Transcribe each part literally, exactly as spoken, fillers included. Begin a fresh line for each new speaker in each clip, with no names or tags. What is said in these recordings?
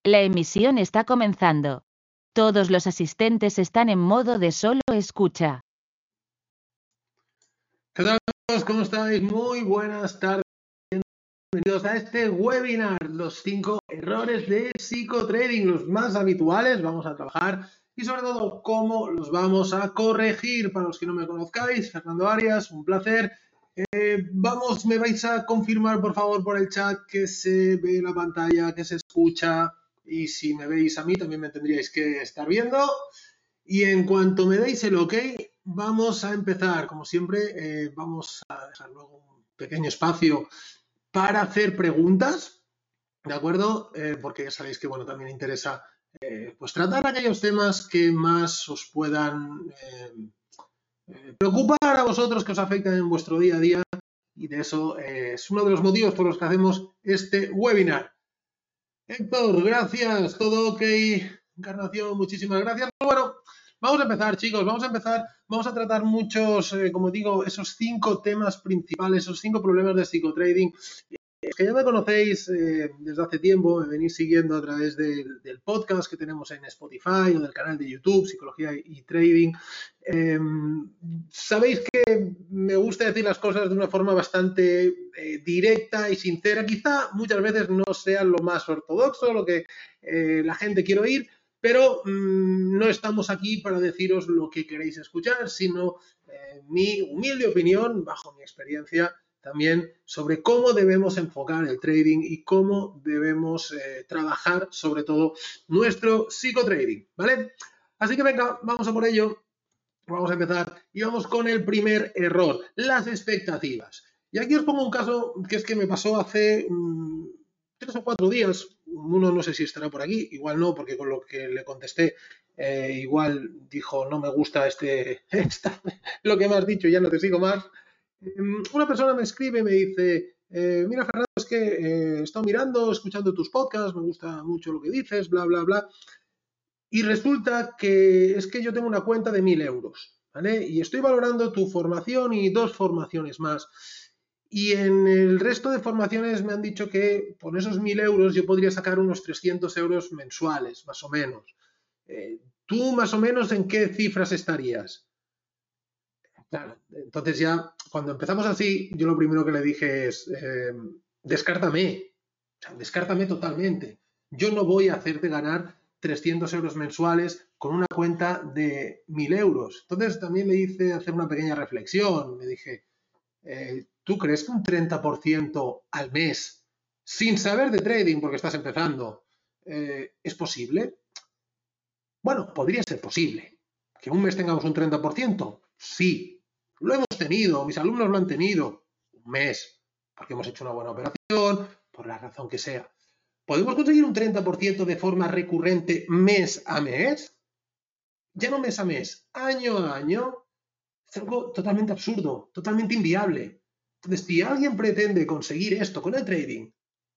La emisión está comenzando. Todos los asistentes están en modo de solo escucha.
¿Qué tal amigos? ¿Cómo estáis? Muy buenas tardes. Bienvenidos a este webinar, los cinco errores de psicotrading, los más habituales, vamos a trabajar y sobre todo cómo los vamos a corregir. Para los que no me conozcáis, Fernando Arias, un placer. Eh, vamos, me vais a confirmar por favor por el chat que se ve la pantalla, que se escucha, y si me veis a mí también me tendríais que estar viendo. Y en cuanto me deis el ok, vamos a empezar. Como siempre, eh, vamos a dejar luego un pequeño espacio para hacer preguntas, ¿de acuerdo? Eh, porque ya sabéis que, bueno, también interesa eh, pues tratar aquellos temas que más os puedan eh, eh, preocupar a vosotros, que os afectan en vuestro día a día, y de eso eh, es uno de los motivos por los que hacemos este webinar. Héctor, gracias, todo ok. Encarnación, muchísimas gracias. Bueno, vamos a empezar, chicos, vamos a empezar. Vamos a tratar muchos, eh, como digo, esos cinco temas principales, esos cinco problemas de psicotrading. Eh, que ya me conocéis eh, desde hace tiempo, me venís siguiendo a través del, del podcast que tenemos en Spotify o del canal de YouTube, Psicología y Trading. Eh, sabéis que me gusta decir las cosas de una forma bastante eh, directa y sincera. Quizá muchas veces no sea lo más ortodoxo, lo que eh, la gente quiere oír, pero mmm, no estamos aquí para deciros lo que queréis escuchar, sino eh, mi humilde opinión, bajo mi experiencia, también sobre cómo debemos enfocar el trading y cómo debemos eh, trabajar, sobre todo, nuestro psicotrading, ¿vale? Así que venga, vamos a por ello. Vamos a empezar y vamos con el primer error, las expectativas. Y aquí os pongo un caso que es que me pasó hace mmm, tres o cuatro días. Uno no sé si estará por aquí, igual no, porque con lo que le contesté, eh, igual dijo, no me gusta este, esta, lo que me has dicho, ya no te sigo más. Eh, una persona me escribe y me dice, eh, mira Fernando, es que eh, he estado mirando, escuchando tus podcasts, me gusta mucho lo que dices, bla, bla, bla. Y resulta que es que yo tengo una cuenta de mil euros, ¿vale? Y estoy valorando tu formación y dos formaciones más. Y en el resto de formaciones me han dicho que por esos mil euros yo podría sacar unos trescientos euros mensuales, más o menos. Eh, ¿Tú más o menos en qué cifras estarías? Claro, entonces ya cuando empezamos así, yo lo primero que le dije es, eh, descártame, o sea, descártame totalmente. Yo no voy a hacerte ganar trescientos euros mensuales con una cuenta de mil euros. Entonces también le hice hacer una pequeña reflexión. Le dije, eh, ¿tú crees que un treinta por ciento al mes, sin saber de trading porque estás empezando, eh, es posible? Bueno, podría ser posible. ¿Que un mes tengamos un treinta por ciento? Sí. Lo hemos tenido, mis alumnos lo han tenido. Un mes, porque hemos hecho una buena operación, por la razón que sea. ¿Podemos conseguir un treinta por ciento de forma recurrente mes a mes? Ya no mes a mes, año a año. Es algo totalmente absurdo, totalmente inviable. Entonces, si alguien pretende conseguir esto con el trading,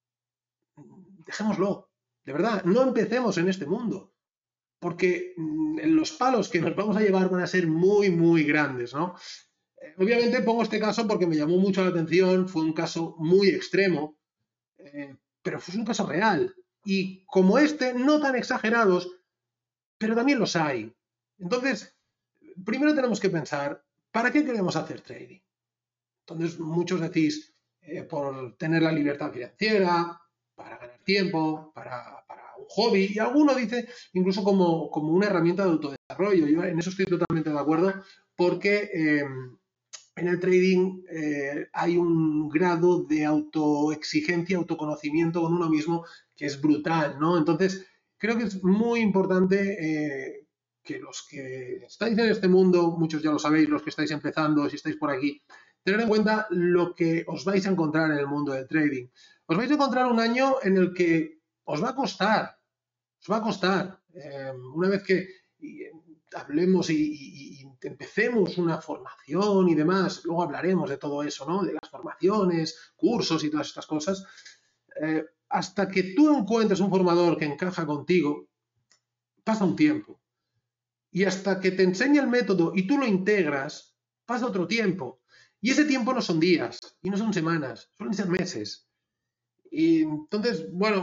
dejémoslo. De verdad, no empecemos en este mundo. Porque mmm, los palos que nos vamos a llevar van a ser muy, muy grandes, ¿no? Eh, obviamente pongo este caso porque me llamó mucho la atención, fue un caso muy extremo, eh, pero fue un caso real. Y como este, no tan exagerados, pero también los hay. Entonces, primero tenemos que pensar, ¿para qué queremos hacer trading? Entonces, muchos decís, eh, por tener la libertad financiera, para ganar tiempo, para, para un hobby, y alguno dice incluso como, como una herramienta de autodesarrollo. Yo en eso estoy totalmente de acuerdo, porque eh, en el trading eh, hay un grado de autoexigencia, autoconocimiento con uno mismo que es brutal, ¿no? Entonces, creo que es muy importante eh, que los que estáis en este mundo, muchos ya lo sabéis, los que estáis empezando, si estáis por aquí, tener en cuenta lo que os vais a encontrar en el mundo del trading. Os vais a encontrar un año en el que os va a costar, os va a costar. Eh, una vez que hablemos y, y, y empecemos una formación y demás, luego hablaremos de todo eso, ¿no? De las formaciones, cursos y todas estas cosas. Eh, hasta que tú encuentres un formador que encaja contigo, pasa un tiempo. Y hasta que te enseñe el método y tú lo integras, pasa otro tiempo. Y ese tiempo no son días y no son semanas, suelen ser meses. Y entonces, bueno,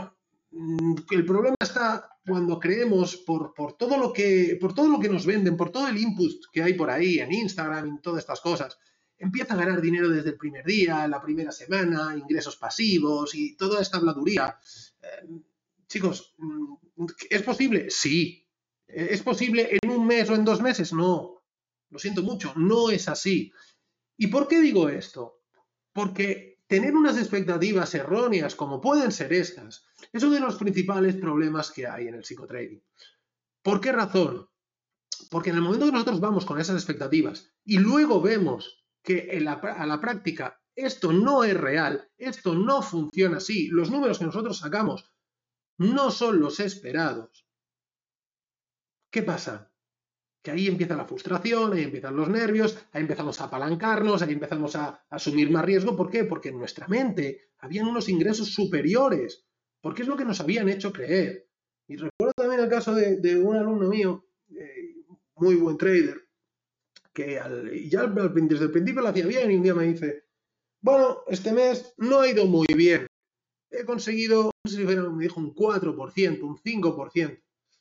El problema está cuando creemos por, por, todo lo que, por todo lo que nos venden, por todo el input que hay por ahí en Instagram, en todas estas cosas, empieza a ganar dinero desde el primer día, la primera semana, ingresos pasivos y toda esta habladuría. Eh, chicos, ¿es posible? Sí. ¿Es posible en un mes o en dos meses? No. Lo siento mucho, no es así. ¿Y por qué digo esto? Porque tener unas expectativas erróneas como pueden ser estas es uno de los principales problemas que hay en el psicotrading. ¿Por qué razón? Porque en el momento que nosotros vamos con esas expectativas y luego vemos que en la, a la práctica esto no es real, esto no funciona así, los números que nosotros sacamos no son los esperados, ¿qué pasa? Que ahí empieza la frustración, ahí empiezan los nervios, ahí empezamos a apalancarnos, ahí empezamos a, a asumir más riesgo. ¿Por qué? Porque en nuestra mente habían unos ingresos superiores, porque es lo que nos habían hecho creer. Y recuerdo también el caso de, de un alumno mío, eh, muy buen trader, que al, ya al, desde el principio lo hacía bien y un día me dice, bueno, este mes no ha ido muy bien, he conseguido, no sé si me dijo un cuatro por ciento, un cinco por ciento.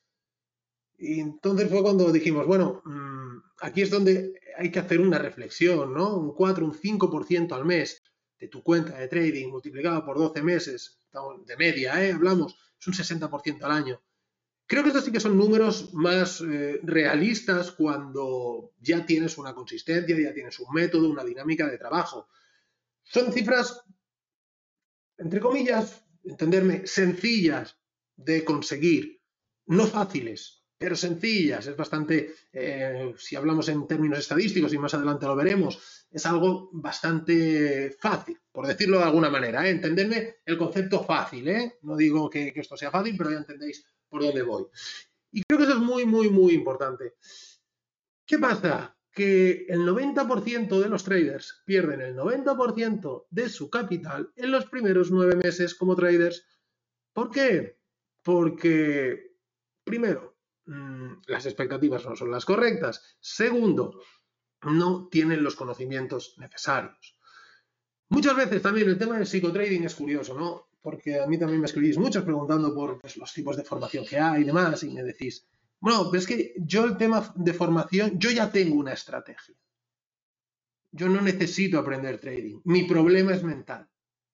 Y entonces fue cuando dijimos, bueno, mmm, aquí es donde hay que hacer una reflexión, ¿no? Un cuatro, un cinco por ciento al mes de tu cuenta de trading multiplicado por doce meses, de media, ¿eh? Hablamos, es un sesenta por ciento al año. Creo que estos sí que son números más eh, realistas cuando ya tienes una consistencia, ya tienes un método, una dinámica de trabajo. Son cifras, entre comillas, entenderme, sencillas de conseguir, no fáciles, pero sencillas. Es bastante, eh, si hablamos en términos estadísticos y más adelante lo veremos, es algo bastante fácil, por decirlo de alguna manera, ¿eh? Entenderme el concepto fácil, ¿eh? No digo que, que esto sea fácil, pero ya entendéis por dónde voy. Y creo que eso es muy, muy, muy importante. ¿Qué pasa? Que el noventa por ciento de los traders pierden el noventa por ciento de su capital en los primeros nueve meses como traders. ¿Por qué? Porque, primero, mmm, las expectativas no son las correctas. Segundo, no tienen los conocimientos necesarios. Muchas veces también el tema del psicotrading es curioso, ¿no? Porque a mí también me escribís muchos preguntando por pues, los tipos de formación que hay y demás, y me decís, bueno, pero es que yo el tema de formación, yo ya tengo una estrategia. Yo no necesito aprender trading. Mi problema es mental.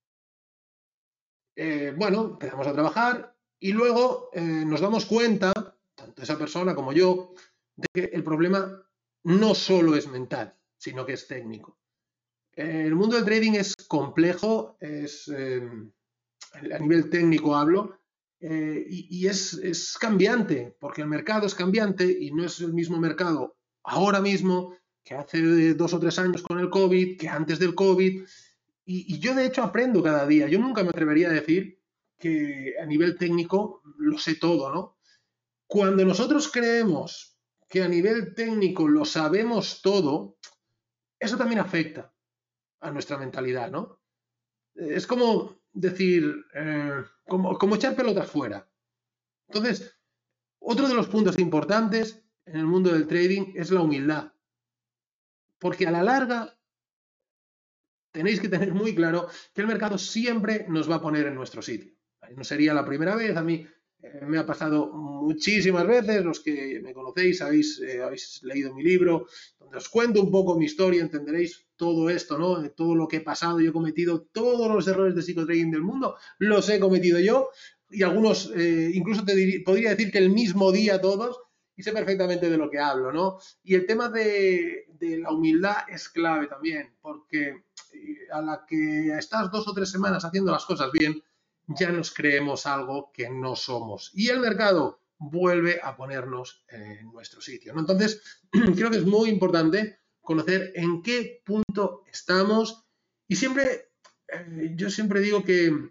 Eh, bueno, empezamos a trabajar y luego eh, nos damos cuenta, tanto esa persona como yo, de que el problema no solo es mental, sino que es técnico. Eh, el mundo del trading es complejo, es, eh, a nivel técnico hablo, eh, y, y es, es cambiante, porque el mercado es cambiante y no es el mismo mercado ahora mismo que hace dos o tres años con el COVID, que antes del COVID. Y, y yo de hecho aprendo cada día. Yo nunca me atrevería a decir que a nivel técnico lo sé todo, ¿no? Cuando nosotros creemos que a nivel técnico lo sabemos todo, eso también afecta a nuestra mentalidad, ¿no? Es como decir, eh, como, como echar pelotas fuera. Entonces, otro de los puntos importantes en el mundo del trading es la humildad. Porque a la larga tenéis que tener muy claro que el mercado siempre nos va a poner en nuestro sitio. No sería la primera vez, a mí eh, me ha pasado muchísimas veces, los que me conocéis habéis, eh, habéis leído mi libro, donde os cuento un poco mi historia, entenderéis todo esto, ¿no? Todo lo que he pasado, yo he cometido todos los errores de psicotrading del mundo, los he cometido yo, y algunos, eh, incluso te dir, podría decir que el mismo día todos, y sé perfectamente de lo que hablo, ¿no? Y el tema de, de la humildad es clave también, porque a la que estás dos o tres semanas haciendo las cosas bien, ya nos creemos algo que no somos. Y el mercado vuelve a ponernos en nuestro sitio, ¿no? Entonces, creo que es muy importante conocer en qué punto estamos y siempre, eh, yo siempre digo que,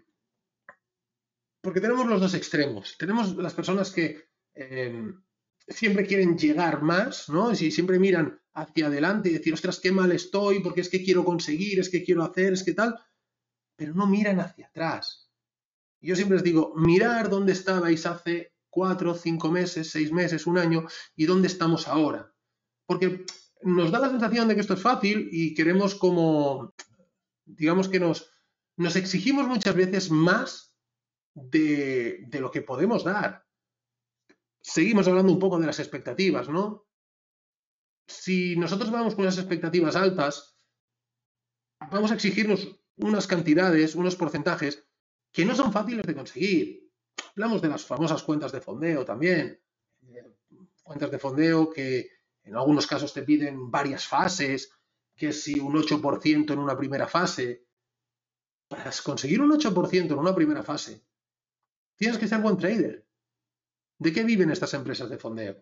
porque tenemos los dos extremos, tenemos las personas que eh, siempre quieren llegar más, ¿no? Y siempre miran hacia adelante y decir, ostras, qué mal estoy, porque es que quiero conseguir, es que quiero hacer, es que tal, pero no miran hacia atrás. Yo siempre les digo, mirar dónde estabais hace cuatro, cinco meses, seis meses, un año, y dónde estamos ahora. Porque nos da la sensación de que esto es fácil y queremos como, digamos que nos, nos exigimos muchas veces más de, de lo que podemos dar. Seguimos hablando un poco de las expectativas, ¿no? Si nosotros vamos con unas expectativas altas, vamos a exigirnos unas cantidades, unos porcentajes que no son fáciles de conseguir. Hablamos de las famosas cuentas de fondeo también. Cuentas de fondeo que en algunos casos te piden varias fases, que si un ocho por ciento en una primera fase. Para conseguir un ocho por ciento en una primera fase, tienes que ser buen trader. ¿De qué viven estas empresas de fondeo?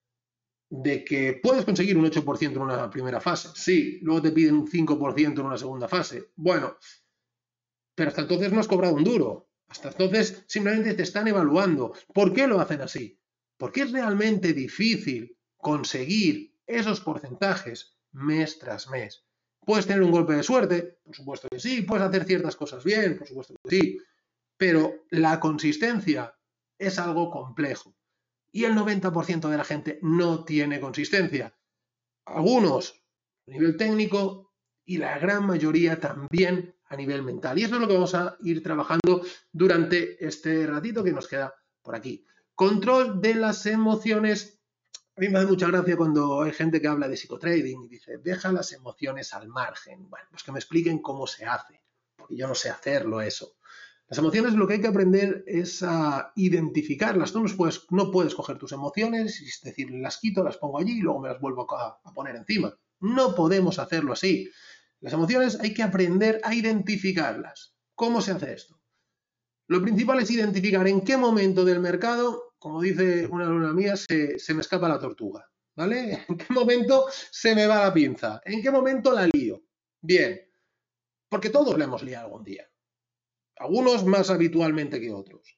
De que puedes conseguir un ocho por ciento en una primera fase. Sí, luego te piden un cinco por ciento en una segunda fase. Bueno, pero hasta entonces no has cobrado un duro. Hasta entonces simplemente te están evaluando. ¿Por qué lo hacen así? Porque es realmente difícil conseguir esos porcentajes mes tras mes. ¿Puedes tener un golpe de suerte? Por supuesto que sí. ¿Puedes hacer ciertas cosas bien? Por supuesto que sí. Pero la consistencia es algo complejo. Y el noventa por ciento de la gente no tiene consistencia. Algunos a nivel técnico y la gran mayoría también a nivel mental. Y eso es lo que vamos a ir trabajando durante este ratito que nos queda por aquí. Control de las emociones. A mí me hace mucha gracia cuando hay gente que habla de psicotrading y dice, deja las emociones al margen. Bueno, pues que me expliquen cómo se hace, porque yo no sé hacerlo eso. Las emociones lo que hay que aprender es a identificarlas. Tú no puedes, no puedes coger tus emociones y es decir, las quito, las pongo allí y luego me las vuelvo a, a poner encima. No podemos hacerlo así. Las emociones hay que aprender a identificarlas. ¿Cómo se hace esto? Lo principal es identificar en qué momento del mercado, como dice una alumna mía, se, se me escapa la tortuga. ¿Vale? ¿En qué momento se me va la pinza? ¿En qué momento la lío? Bien, porque todos la hemos liado algún día. Algunos más habitualmente que otros.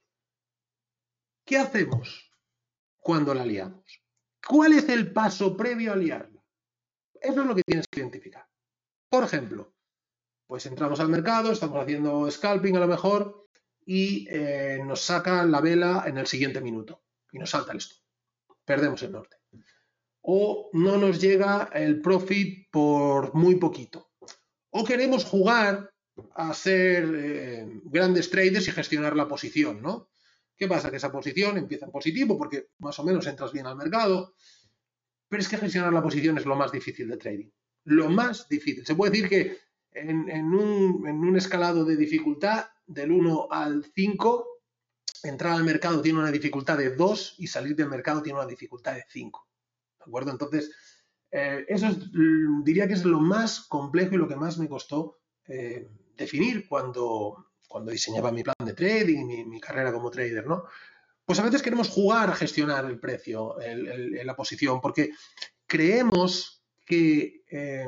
¿Qué hacemos cuando la liamos? ¿Cuál es el paso previo a liarla? Eso es lo que tienes que identificar. Por ejemplo, pues entramos al mercado, estamos haciendo scalping a lo mejor y eh, nos saca la vela en el siguiente minuto y nos salta el stop. Perdemos el norte. O no nos llega el profit por muy poquito. O queremos jugar a ser eh, grandes traders y gestionar la posición, ¿no? ¿Qué pasa? Que esa posición empieza en positivo porque más o menos entras bien al mercado, pero es que gestionar la posición es lo más difícil de trading. Lo más difícil. Se puede decir que en, en, un, en un escalado de dificultad del uno al cinco, entrar al mercado tiene una dificultad de dos y salir del mercado tiene una dificultad de cinco. ¿De acuerdo? Entonces, eh, eso es, diría que es lo más complejo y lo que más me costó eh, definir cuando, cuando diseñaba mi plan de trading, mi, mi carrera como trader, ¿no? Pues a veces queremos jugar a gestionar el precio, el, el, la posición, porque creemos que, eh,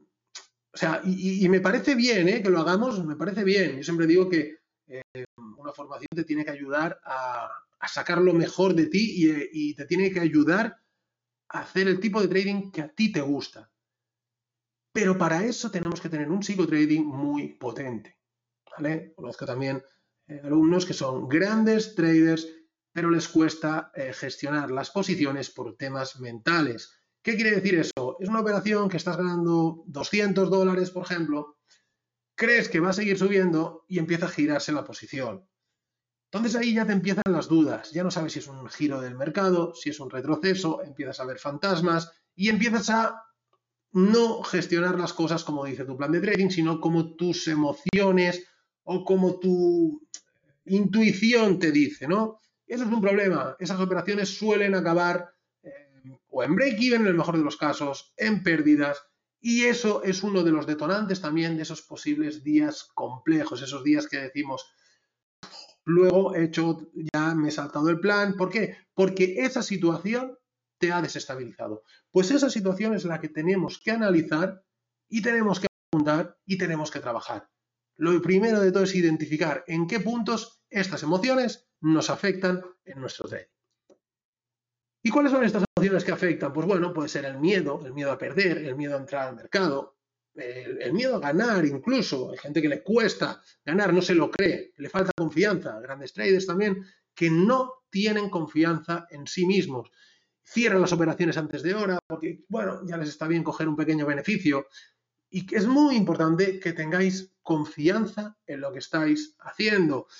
o sea, y, y, me parece bien ¿eh? que lo hagamos, me parece bien. Yo siempre digo que eh, una formación te tiene que ayudar a, a sacar lo mejor de ti y, y te tiene que ayudar a hacer el tipo de trading que a ti te gusta. Pero para eso tenemos que tener un psicotrading muy potente, ¿vale? Conozco también eh, alumnos que son grandes traders, pero les cuesta eh, gestionar las posiciones por temas mentales. ¿Qué quiere decir eso? Es una operación que estás ganando doscientos dólares, por ejemplo, crees que va a seguir subiendo y empieza a girarse la posición. Entonces ahí ya te empiezan las dudas, ya no sabes si es un giro del mercado, si es un retroceso, empiezas a ver fantasmas y empiezas a no gestionar las cosas como dice tu plan de trading, sino como tus emociones o como tu intuición te dice, ¿no? Eso es un problema. Esas operaciones suelen acabar eh, o en break-even en el mejor de los casos, en pérdidas, y eso es uno de los detonantes también de esos posibles días complejos, esos días que decimos, luego he hecho, ya me he saltado el plan. ¿Por qué? Porque esa situación te ha desestabilizado. Pues esa situación es la que tenemos que analizar y tenemos que apuntar y tenemos que trabajar. Lo primero de todo es identificar en qué puntos estas emociones nos afectan en nuestro trading. ¿Y cuáles son estas emociones que afectan? Pues bueno, puede ser el miedo, el miedo a perder, el miedo a entrar al mercado, el, el miedo a ganar incluso. Hay gente que le cuesta ganar, no se lo cree, le falta confianza. Grandes traders también que no tienen confianza en sí mismos. Cierran las operaciones antes de hora porque, bueno, ya les está bien coger un pequeño beneficio. Y es muy importante que tengáis confianza en lo que estáis haciendo.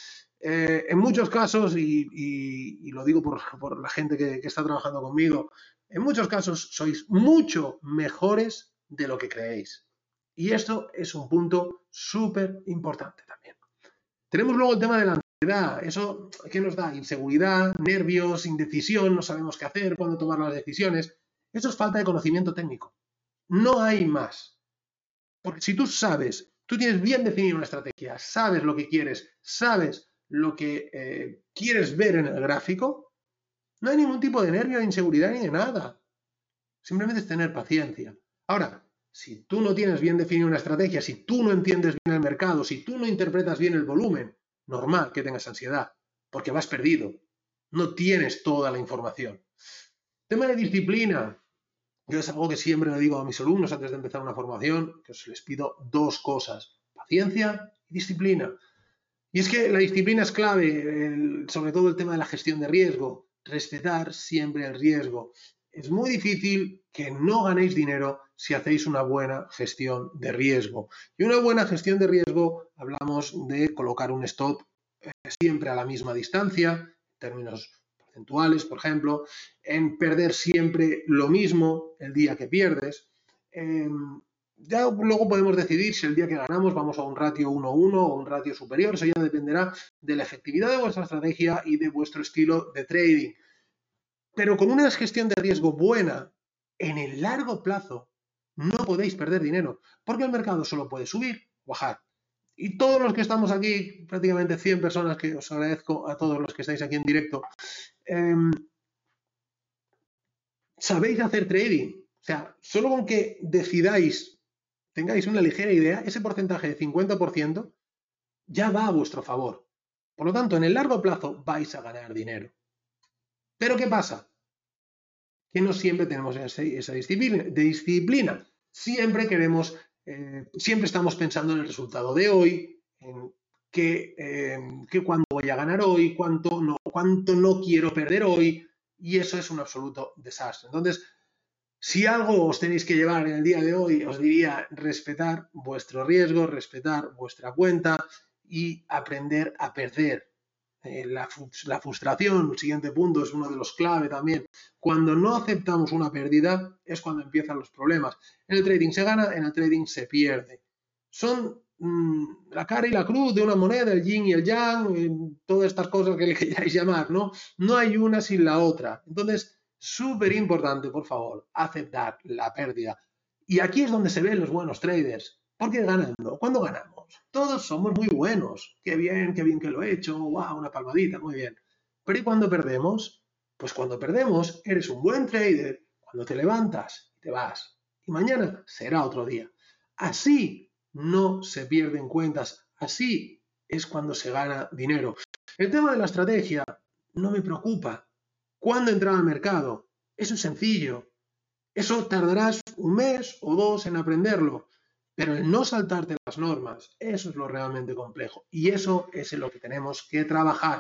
Eh, en muchos casos, y, y, y lo digo por, por la gente que, que está trabajando conmigo, en muchos casos sois mucho mejores de lo que creéis. Y esto es un punto súper importante también. Tenemos luego el tema de la ansiedad. Eso, ¿qué nos da? Inseguridad, nervios, indecisión, no sabemos qué hacer, cuándo tomar las decisiones. Eso es falta de conocimiento técnico. No hay más. Porque si tú sabes, tú tienes bien definida una estrategia, sabes lo que quieres, sabes lo que eh, quieres ver en el gráfico, no hay ningún tipo de nervio, de inseguridad ni de nada. Simplemente es tener paciencia. Ahora, si tú no tienes bien definida una estrategia, si tú no entiendes bien el mercado, si tú no interpretas bien el volumen, normal que tengas ansiedad, porque vas perdido. No tienes toda la información. Tema de disciplina. Yo es algo que siempre le digo a mis alumnos antes de empezar una formación, que os les pido dos cosas, paciencia y disciplina. Y es que la disciplina es clave, el, sobre todo el tema de la gestión de riesgo, respetar siempre el riesgo. Es muy difícil que no ganéis dinero si hacéis una buena gestión de riesgo. Y una buena gestión de riesgo, hablamos de colocar un stop eh, siempre a la misma distancia, en términos porcentuales, por ejemplo, en perder siempre lo mismo el día que pierdes. Eh, ya luego podemos decidir si el día que ganamos vamos a un ratio uno uno o un ratio superior. Eso ya dependerá de la efectividad de vuestra estrategia y de vuestro estilo de trading. Pero con una gestión de riesgo buena, en el largo plazo, no podéis perder dinero, porque el mercado solo puede subir o bajar. Y todos los que estamos aquí, prácticamente cien personas, que os agradezco a todos los que estáis aquí en directo, eh, sabéis hacer trading. O sea, solo con que decidáis, tengáis una ligera idea, ese porcentaje de cincuenta por ciento ya va a vuestro favor. Por lo tanto, en el largo plazo vais a ganar dinero. Pero ¿qué pasa? Que no siempre tenemos esa, esa disciplina, de disciplina. Siempre queremos, eh, siempre estamos pensando en el resultado de hoy, en que, eh, que cuánto voy a ganar hoy, cuánto no, cuánto no quiero perder hoy, y eso es un absoluto desastre. Entonces, si algo os tenéis que llevar en el día de hoy, os diría respetar vuestro riesgo, respetar vuestra cuenta y aprender a perder. Eh, la, la frustración, el siguiente punto, es uno de los clave también. Cuando no aceptamos una pérdida es cuando empiezan los problemas. En el trading se gana, en el trading se pierde. Son mmm, la cara y la cruz de una moneda, el yin y el yang, eh, todas estas cosas que le queráis llamar, ¿no? No hay una sin la otra. Entonces, súper importante, por favor, aceptar la pérdida. Y aquí es donde se ven los buenos traders. ¿Por qué ganando? ¿Cuándo ganamos? Todos somos muy buenos. Qué bien, qué bien que lo he hecho. ¡Wow! Una palmadita, muy bien. Pero ¿y cuando perdemos? Pues cuando perdemos, eres un buen trader. Cuando te levantas y te vas. Y mañana será otro día. Así no se pierden cuentas. Así es cuando se gana dinero. El tema de la estrategia no me preocupa. ¿Cuándo entrar al mercado? Eso es sencillo. Eso tardarás un mes o dos en aprenderlo, pero el no saltarte las normas, eso es lo realmente complejo y eso es en lo que tenemos que trabajar.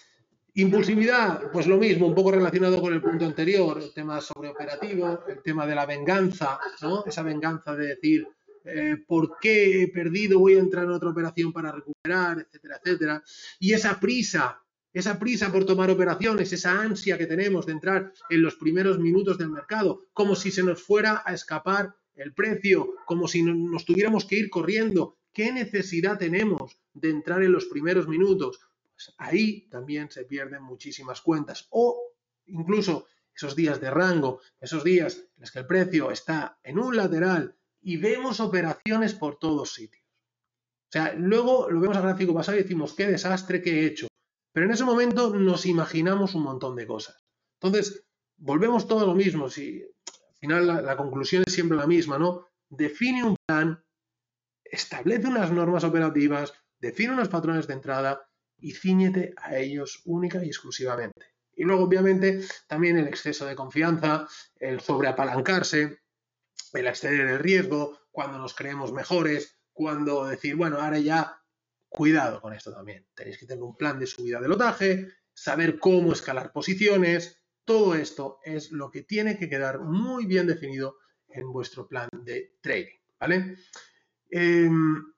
Impulsividad, pues lo mismo, un poco relacionado con el punto anterior, el tema sobreoperativo, el tema de la venganza, ¿no? Esa venganza de decir, eh, ¿por qué he perdido? Voy a entrar en otra operación para recuperar, etcétera, etcétera. Y esa prisa, esa prisa por tomar operaciones, esa ansia que tenemos de entrar en los primeros minutos del mercado, como si se nos fuera a escapar el precio, como si nos tuviéramos que ir corriendo. ¿Qué necesidad tenemos de entrar en los primeros minutos? Pues ahí también se pierden muchísimas cuentas. O incluso esos días de rango, esos días en los que el precio está en un lateral y vemos operaciones por todos sitios. O sea, luego lo vemos al gráfico pasado y decimos, qué desastre que he hecho. Pero en ese momento nos imaginamos un montón de cosas. Entonces, volvemos todo lo mismo. Si, al final la, la conclusión es siempre la misma, ¿no? Define un plan, establece unas normas operativas, define unos patrones de entrada y cíñete a ellos única y exclusivamente. Y luego, obviamente, también el exceso de confianza, el sobreapalancarse, el exceder el riesgo, cuando nos creemos mejores, cuando decir, bueno, ahora ya, cuidado con esto también. Tenéis que tener un plan de subida de lotaje, saber cómo escalar posiciones. Todo esto es lo que tiene que quedar muy bien definido en vuestro plan de trading, ¿vale? Eh,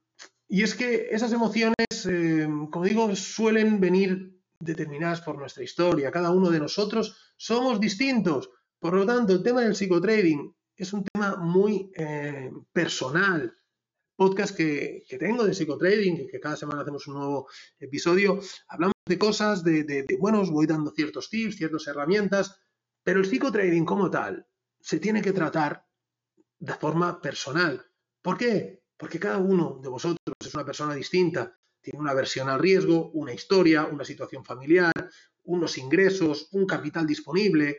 Y es que esas emociones, eh, como digo, suelen venir determinadas por nuestra historia. Cada uno de nosotros somos distintos. Por lo tanto, el tema del psicotrading es un tema muy eh, personal. Podcast que, que tengo de psicotrading, que cada semana hacemos un nuevo episodio, hablamos de cosas, de, de, de, bueno, os voy dando ciertos tips, ciertas herramientas, pero el psicotrading como tal se tiene que tratar de forma personal. ¿Por qué? Porque cada uno de vosotros es una persona distinta, tiene una versión al riesgo, una historia, una situación familiar, unos ingresos, un capital disponible,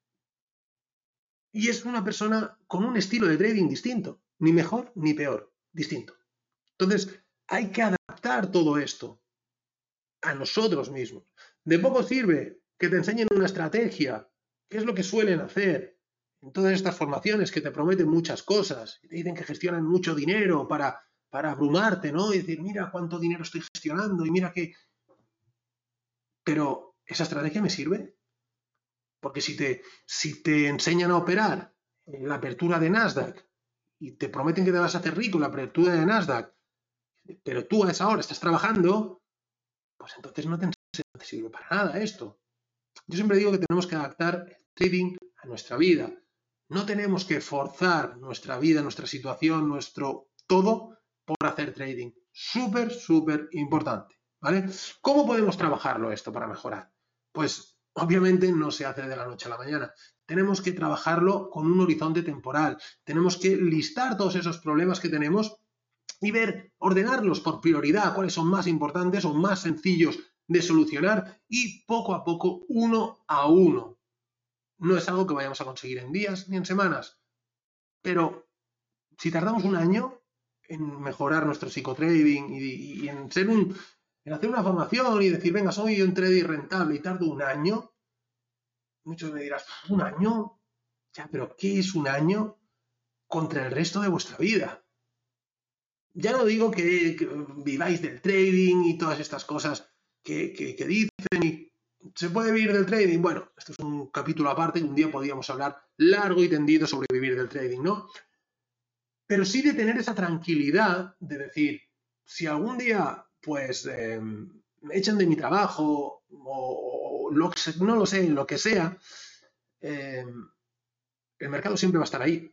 y es una persona con un estilo de trading distinto, ni mejor ni peor, distinto. Entonces, hay que adaptar todo esto a nosotros mismos. De poco sirve que te enseñen una estrategia, que es lo que suelen hacer en todas estas formaciones que te prometen muchas cosas, y te dicen que gestionan mucho dinero para, para abrumarte, ¿no? Y decir, mira cuánto dinero estoy gestionando y mira que... Pero, ¿esa estrategia me sirve? Porque si te, si te enseñan a operar en la apertura de Nasdaq y te prometen que te vas a hacer rico en la apertura de Nasdaq, pero tú a esa hora estás trabajando, pues entonces no te, no te sirve para nada esto. Yo siempre digo que tenemos que adaptar el trading a nuestra vida. No tenemos que forzar nuestra vida, nuestra situación, nuestro todo por hacer trading. Súper, súper importante, ¿vale? ¿Cómo podemos trabajarlo esto para mejorar? Pues obviamente no se hace de la noche a la mañana. Tenemos que trabajarlo con un horizonte temporal. Tenemos que listar todos esos problemas que tenemos y ver, ordenarlos por prioridad, cuáles son más importantes o más sencillos de solucionar y poco a poco, uno a uno. No es algo que vayamos a conseguir en días ni en semanas, pero si tardamos un año en mejorar nuestro psicotrading y, y en, ser un, en hacer una formación y decir, venga, soy un trader rentable y tardo un año, muchos me dirán, ¿un año? Ya, pero ¿qué es un año contra el resto de vuestra vida? Ya no digo que, que viváis del trading y todas estas cosas que, que, que dicen y ¿se puede vivir del trading? Bueno, esto es un capítulo aparte, un día podríamos hablar largo y tendido sobre vivir del trading, ¿no? Pero sí de tener esa tranquilidad de decir, si algún día, pues, eh, me echan de mi trabajo o, o lo que, no lo sé, lo que sea, eh, el mercado siempre va a estar ahí.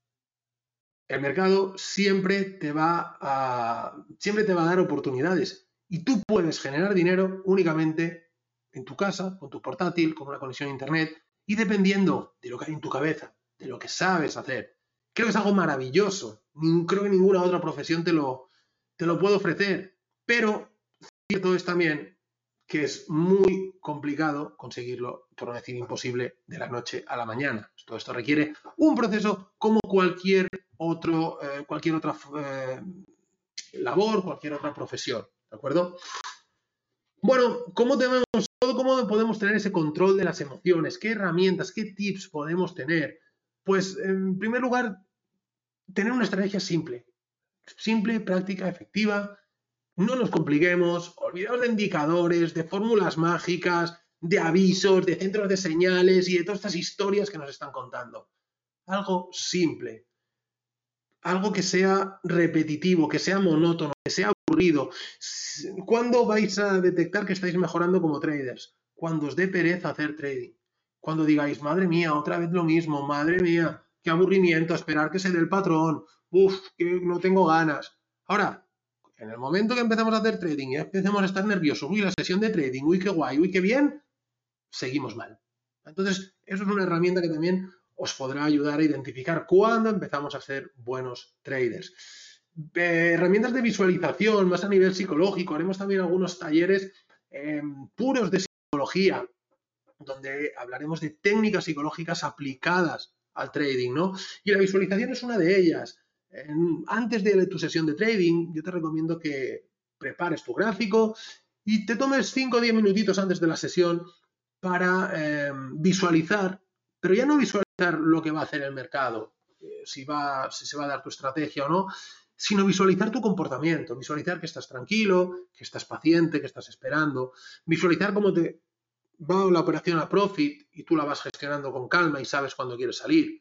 El mercado siempre te va a, siempre te va a dar oportunidades y tú puedes generar dinero únicamente en tu casa, con tu portátil, con una conexión a internet y dependiendo de lo que hay en tu cabeza, de lo que sabes hacer. Creo que es algo maravilloso. Creo que ninguna otra profesión te lo, te lo puede ofrecer. Pero cierto es también que es muy complicado conseguirlo, por no decir imposible, de la noche a la mañana. Todo esto requiere un proceso como cualquier otro, eh, cualquier otra eh, labor, cualquier otra profesión, ¿de acuerdo? Bueno, ¿cómo, tenemos, ¿cómo podemos tener ese control de las emociones? ¿Qué herramientas, qué tips podemos tener? Pues, en primer lugar, tener una estrategia simple. Simple, práctica, efectiva. No nos compliquemos, olvidaos de indicadores, de fórmulas mágicas, de avisos, de centros de señales y de todas estas historias que nos están contando. Algo simple. Algo que sea repetitivo, que sea monótono, que sea aburrido. ¿Cuándo vais a detectar que estáis mejorando como traders? Cuando os dé pereza hacer trading. Cuando digáis, madre mía, otra vez lo mismo, madre mía, qué aburrimiento, esperar que se dé el patrón, uff, que no tengo ganas. Ahora, en el momento que empezamos a hacer trading y empecemos a estar nerviosos, uy, la sesión de trading, uy, qué guay, uy, qué bien, seguimos mal. Entonces, eso es una herramienta que también os podrá ayudar a identificar cuándo empezamos a ser buenos traders. Eh, herramientas de visualización, más a nivel psicológico. Haremos también algunos talleres eh, puros de psicología, donde hablaremos de técnicas psicológicas aplicadas al trading, ¿no? Y la visualización es una de ellas. Eh, antes de tu sesión de trading, yo te recomiendo que prepares tu gráfico y te tomes cinco o diez minutitos antes de la sesión para eh, visualizar, pero ya no visualizar lo que va a hacer el mercado, eh, si, va, si se va a dar tu estrategia o no, sino visualizar tu comportamiento, visualizar que estás tranquilo, que estás paciente, que estás esperando, visualizar cómo te va la operación a profit y tú la vas gestionando con calma y sabes cuándo quieres salir,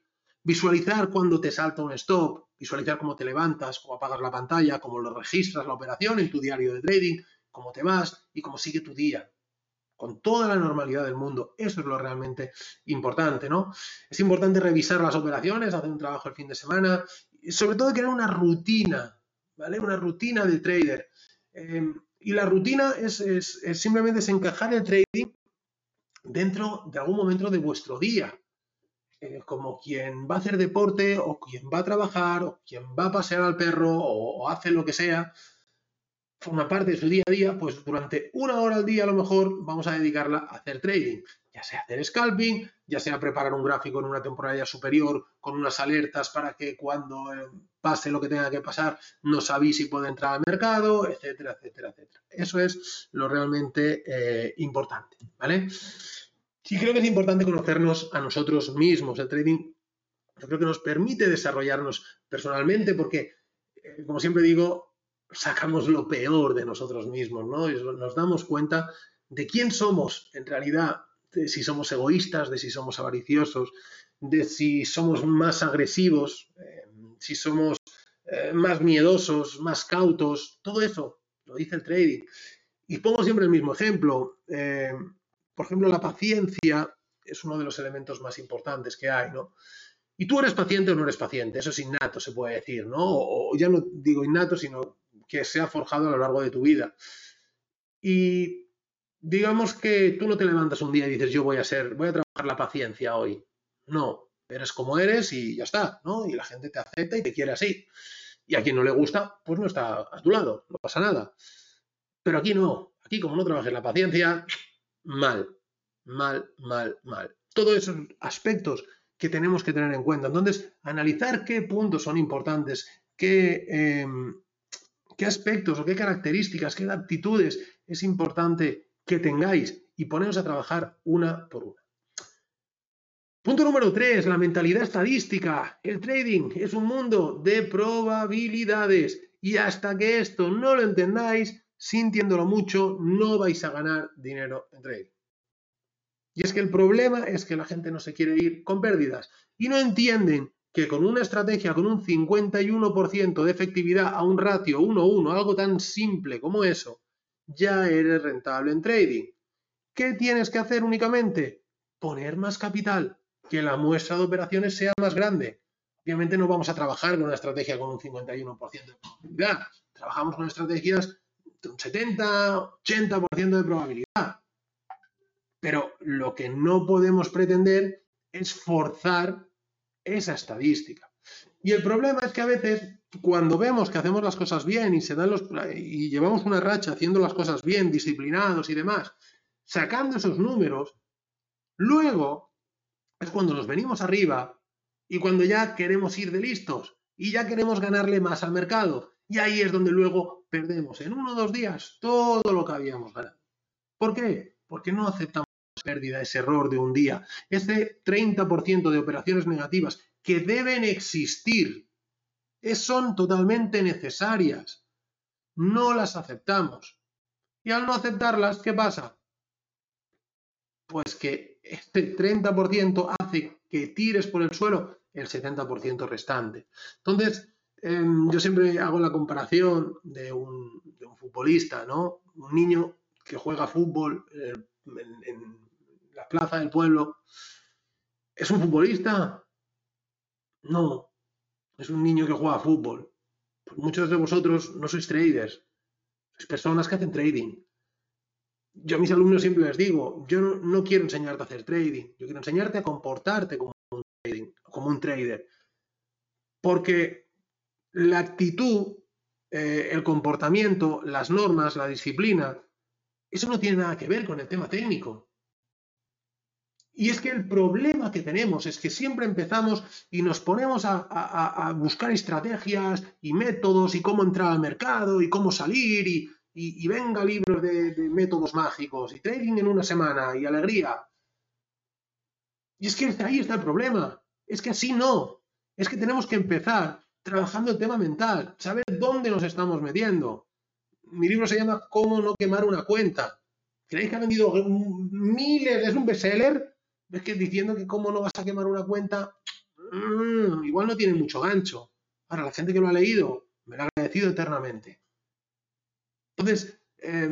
visualizar cuando te salta un stop, visualizar cómo te levantas, cómo apagas la pantalla, cómo lo registras la operación en tu diario de trading, cómo te vas y cómo sigue tu día, con toda la normalidad del mundo. Eso es lo realmente importante, ¿no? Es importante revisar las operaciones, hacer un trabajo el fin de semana y sobre todo crear una rutina, ¿vale? Una rutina de trader. Eh, y la rutina es, es, es simplemente es encajar el trading dentro de algún momento de vuestro día. Eh, como quien va a hacer deporte o quien va a trabajar o quien va a pasear al perro o, o hace lo que sea, forma parte de su día a día, pues durante una hora al día a lo mejor vamos a dedicarla a hacer trading, ya sea hacer scalping, ya sea preparar un gráfico en una temporalidad superior con unas alertas para que cuando eh, pase lo que tenga que pasar nos avise y pueda entrar al mercado, etcétera, etcétera, etcétera. Eso es lo realmente eh, importante, ¿vale? Sí, creo que es importante conocernos a nosotros mismos. El trading, yo creo que nos permite desarrollarnos personalmente porque, eh, como siempre digo, sacamos lo peor de nosotros mismos, ¿no? Y nos damos cuenta de quién somos en realidad, de si somos egoístas, de si somos avariciosos, de si somos más agresivos, eh, si somos eh, más miedosos, más cautos, todo eso lo dice el trading. Y pongo siempre el mismo ejemplo. Eh, por ejemplo, la paciencia es uno de los elementos más importantes que hay, ¿no? Y tú eres paciente o no eres paciente, eso es innato, se puede decir, ¿no? O ya no digo innato, sino que se ha forjado a lo largo de tu vida. Y digamos que tú no te levantas un día y dices, yo voy a ser, voy a trabajar la paciencia hoy. No, eres como eres y ya está, ¿no? Y la gente te acepta y te quiere así. Y a quien no le gusta, pues no está a tu lado, no pasa nada. Pero aquí no, aquí como no trabajes la paciencia, mal, mal, mal, mal. Todos esos aspectos que tenemos que tener en cuenta. Entonces, analizar qué puntos son importantes, qué, eh, qué aspectos o qué características, qué actitudes es importante que tengáis y poneros a trabajar una por una. Punto número tres, la mentalidad estadística. El trading es un mundo de probabilidades y hasta que esto no lo entendáis, sintiéndolo mucho, no vais a ganar dinero en trading. Y es que el problema es que la gente no se quiere ir con pérdidas y no entienden que con una estrategia con un cincuenta y uno por ciento de efectividad a un ratio uno a uno, algo tan simple como eso, ya eres rentable en trading. ¿Qué tienes que hacer únicamente? Poner más capital, que la muestra de operaciones sea más grande. Obviamente no vamos a trabajar con una estrategia con un cincuenta y uno por ciento de probabilidad. Trabajamos con estrategias de un setenta, ochenta por ciento de probabilidad. Pero lo que no podemos pretender es forzar esa estadística. Y el problema es que a veces, cuando vemos que hacemos las cosas bien y, se dan los, y llevamos una racha haciendo las cosas bien, disciplinados y demás, sacando esos números, luego es cuando nos venimos arriba y cuando ya queremos ir de listos y ya queremos ganarle más al mercado. Y ahí es donde luego perdemos en uno o dos días todo lo que habíamos ganado. ¿Por qué? Porque no aceptamos pérdida, ese error de un día, ese treinta por ciento de operaciones negativas que deben existir, son totalmente necesarias, no las aceptamos. Y al no aceptarlas, ¿qué pasa? Pues que este treinta por ciento hace que tires por el suelo el setenta por ciento restante. Entonces, eh, yo siempre hago la comparación de un, de un futbolista, ¿no? Un niño que juega fútbol eh, en, en la plaza del pueblo. ¿Es un futbolista? No, es un niño que juega fútbol. Pues muchos de vosotros no sois traders, sois personas que hacen trading. Yo a mis alumnos siempre les digo, yo no, no quiero enseñarte a hacer trading, yo quiero enseñarte a comportarte como un, trading, como un trader. Porque la actitud, eh, el comportamiento, las normas, la disciplina, eso no tiene nada que ver con el tema técnico. Y es que el problema que tenemos es que siempre empezamos y nos ponemos a, a, a buscar estrategias y métodos y cómo entrar al mercado y cómo salir y, y, y venga libros de, de métodos mágicos y trading en una semana y alegría. Y es que ahí está el problema. Es que así no. Es que tenemos que empezar trabajando el tema mental, saber dónde nos estamos metiendo. Mi libro se llama Cómo no quemar una cuenta. ¿Creéis que ha vendido miles? ¿Es un bestseller? Es que diciendo que cómo no vas a quemar una cuenta, mmm, igual no tiene mucho gancho. Ahora, la gente que lo ha leído me lo ha agradecido eternamente. Entonces, eh,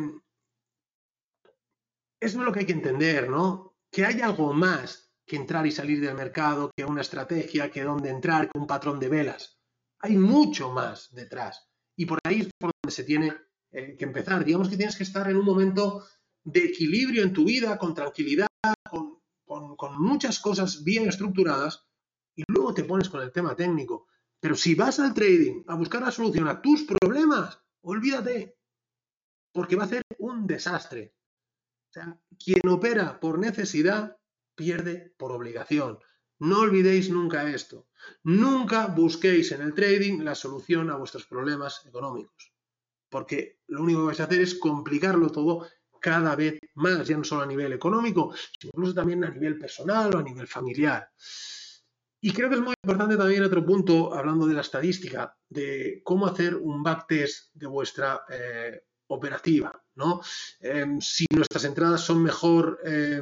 eso es lo que hay que entender, ¿no? Que hay algo más que entrar y salir del mercado, que una estrategia, que dónde entrar, que un patrón de velas. Hay mucho más detrás. Y por ahí es por donde se tiene eh, que empezar. Digamos que tienes que estar en un momento de equilibrio en tu vida, con tranquilidad, con, con, con muchas cosas bien estructuradas, y luego te pones con el tema técnico. Pero si vas al trading a buscar la solución a tus problemas, olvídate, porque va a ser un desastre. O sea, quien opera por necesidad pierde por obligación. No olvidéis nunca esto. Nunca busquéis en el trading la solución a vuestros problemas económicos, porque lo único que vais a hacer es complicarlo todo cada vez más, ya no solo a nivel económico, sino incluso también a nivel personal o a nivel familiar. Y creo que es muy importante también otro punto, hablando de la estadística, de cómo hacer un backtest de vuestra eh, operativa, ¿no? Eh, si nuestras entradas son mejor eh,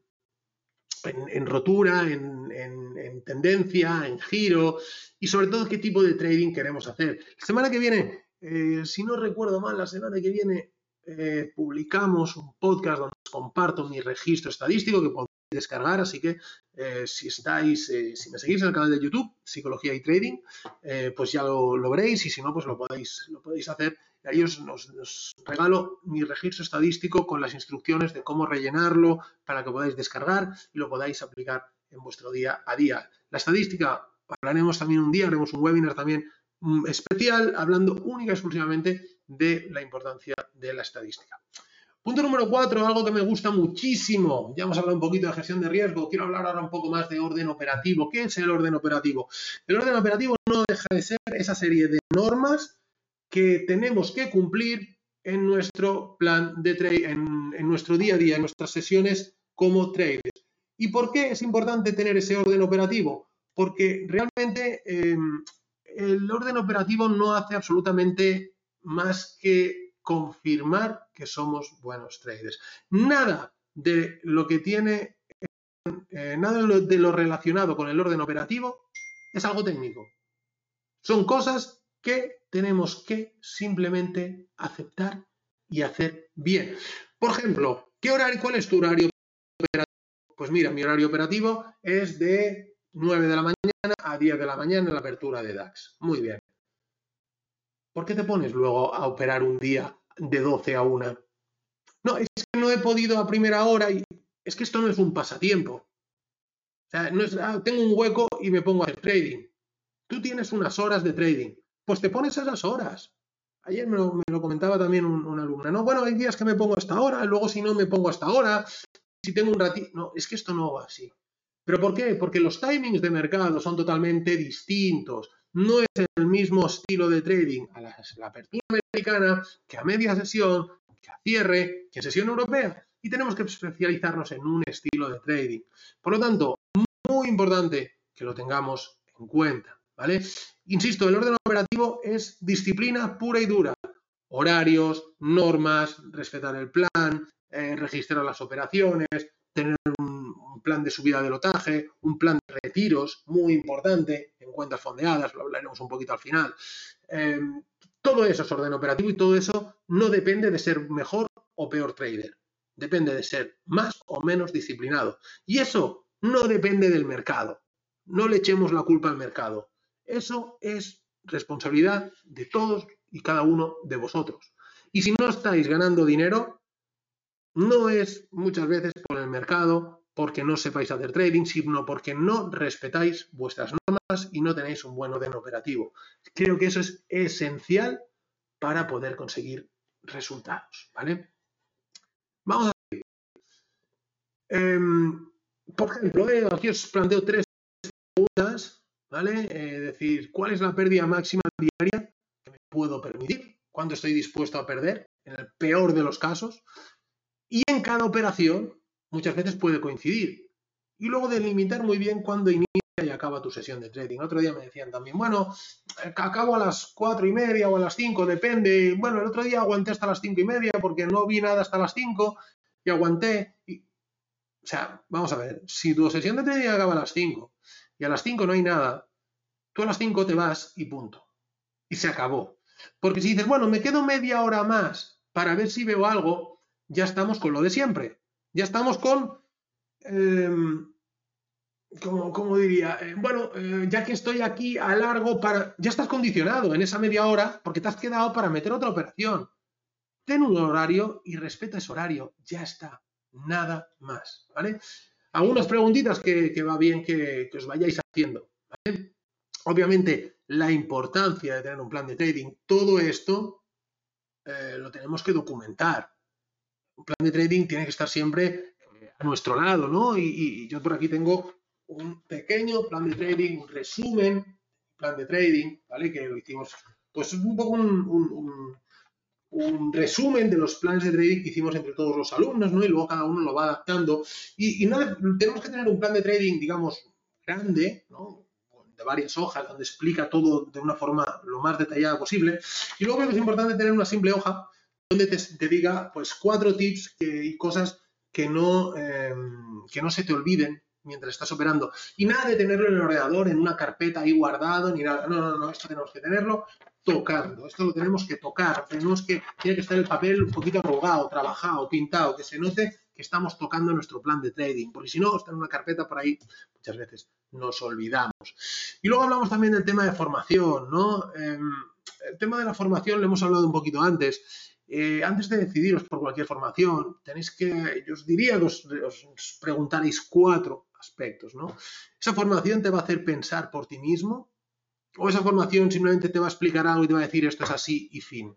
en, en rotura, en, en, en tendencia, en giro, y sobre todo qué tipo de trading queremos hacer. La semana que viene, eh, si no recuerdo mal, la semana que viene eh, publicamos un podcast donde os comparto mi registro estadístico que podéis descargar, así que eh, si estáis, eh, si me seguís en el canal de YouTube, Psicología y Trading, eh, pues ya lo, lo veréis, y si no, pues lo podéis, lo podéis hacer. Y ahí os, os, os regalo mi registro estadístico con las instrucciones de cómo rellenarlo para que podáis descargar y lo podáis aplicar en vuestro día a día. La estadística, hablaremos también un día, haremos un webinar también especial hablando única y exclusivamente de la importancia de la estadística. Punto número cuatro, algo que me gusta muchísimo. Ya hemos hablado un poquito de gestión de riesgo. Quiero hablar ahora un poco más de orden operativo. ¿Qué es el orden operativo? El orden operativo no deja de ser esa serie de normas que tenemos que cumplir en nuestro plan de trade, en, en nuestro día a día, en nuestras sesiones como traders. ¿Y por qué es importante tener ese orden operativo? Porque realmente eh, el orden operativo no hace absolutamente más que confirmar que somos buenos traders. Nada de lo que tiene, eh, nada de lo, de lo relacionado con el orden operativo es algo técnico. Son cosas que tenemos que simplemente aceptar y hacer bien. Por ejemplo, ¿qué horario, ¿cuál es tu horario operativo? Pues mira, mi horario operativo es de nueve de la mañana a diez de la mañana en la apertura de DAX. Muy bien. ¿Por qué te pones luego a operar un día de doce a una? No, es que no he podido a primera hora y es que esto no es un pasatiempo. O sea, no es, ah, tengo un hueco y me pongo a hacer trading. Tú tienes unas horas de trading, pues te pones esas horas. Ayer me lo, me lo comentaba también un, una alumna, no, bueno, hay días que me pongo hasta ahora, luego si no me pongo hasta ahora, si tengo un ratito, no, es que esto no va así. ¿Pero por qué? Porque los timings de mercado son totalmente distintos. No es el mismo estilo de trading a la, la apertura americana que a media sesión, que a cierre, que a sesión europea. Y tenemos que especializarnos en un estilo de trading. Por lo tanto, muy importante que lo tengamos en cuenta, ¿vale? Insisto, el orden operativo es disciplina pura y dura. Horarios, normas, respetar el plan, eh, registrar las operaciones, tener un, un plan de subida de lotaje, un plan de retiros, muy importante, en cuentas fondeadas, lo hablaremos un poquito al final. Eh, todo eso es orden operativo y todo eso no depende de ser mejor o peor trader. Depende de ser más o menos disciplinado. Y eso no depende del mercado. No le echemos la culpa al mercado. Eso es responsabilidad de todos y cada uno de vosotros. Y si no estáis ganando dinero, no es muchas veces por el mercado, porque no sepáis hacer trading, sino porque no respetáis vuestras normas y no tenéis un buen orden operativo. Creo que eso es esencial para poder conseguir resultados, ¿vale? Vamos a ver. Eh, por ejemplo, eh, aquí os planteo tres preguntas, ¿vale? Es eh, decir, ¿cuál es la pérdida máxima diaria que me puedo permitir? ¿Cuánto estoy dispuesto a perder? En el peor de los casos. Y en cada operación muchas veces puede coincidir. Y luego delimitar muy bien cuándo inicia y acaba tu sesión de trading. Otro día me decían también, bueno, acabo a las cuatro y media o a las cinco, depende. Bueno, el otro día aguanté hasta las cinco y media porque no vi nada hasta las cinco y aguanté. Y... O sea, vamos a ver, si tu sesión de trading acaba a las cinco y a las cinco no hay nada, tú a las cinco te vas y punto. Y se acabó. Porque si dices, bueno, me quedo media hora más para ver si veo algo, ya estamos con lo de siempre. Ya estamos con, eh, como, como diría, eh, bueno, eh, ya que estoy aquí a largo para... Ya estás condicionado en esa media hora porque te has quedado para meter otra operación. Ten un horario y respeta ese horario. Ya está. Nada más. ¿Vale? Algunas preguntitas que, que va bien que, que os vayáis haciendo. ¿Vale? Obviamente, la importancia de tener un plan de trading, todo esto eh, lo tenemos que documentar. Un plan de trading tiene que estar siempre eh, a nuestro lado, ¿no? Y, y, yo por aquí tengo un pequeño plan de trading, un resumen, plan de trading, ¿vale? Que lo hicimos, pues un poco un, un, un, un resumen de los planes de trading que hicimos entre todos los alumnos, ¿no? Y luego cada uno lo va adaptando. Y, y no, tenemos que tener un plan de trading, digamos, grande, ¿no? De varias hojas, donde explica todo de una forma lo más detallada posible. Y luego creo que es importante tener una simple hoja donde te, te diga pues cuatro tips que, y cosas que no, eh, que no se te olviden mientras estás operando. Y nada de tenerlo en el ordenador, en una carpeta ahí guardado, ni nada. No, no, no, esto tenemos que tenerlo tocando. Esto lo tenemos que tocar. Tenemos que, tiene que estar el papel un poquito arrugado, trabajado, pintado, que se note que estamos tocando nuestro plan de trading. Porque si no, está en una carpeta por ahí, muchas veces nos olvidamos. Y luego hablamos también del tema de formación, ¿no? Eh, el tema de la formación lo hemos hablado un poquito antes. Eh, antes de decidiros por cualquier formación, tenéis que, yo os diría que os, os preguntaréis cuatro aspectos, ¿no? ¿Esa formación te va a hacer pensar por ti mismo? ¿O esa formación simplemente te va a explicar algo y te va a decir esto es así y fin?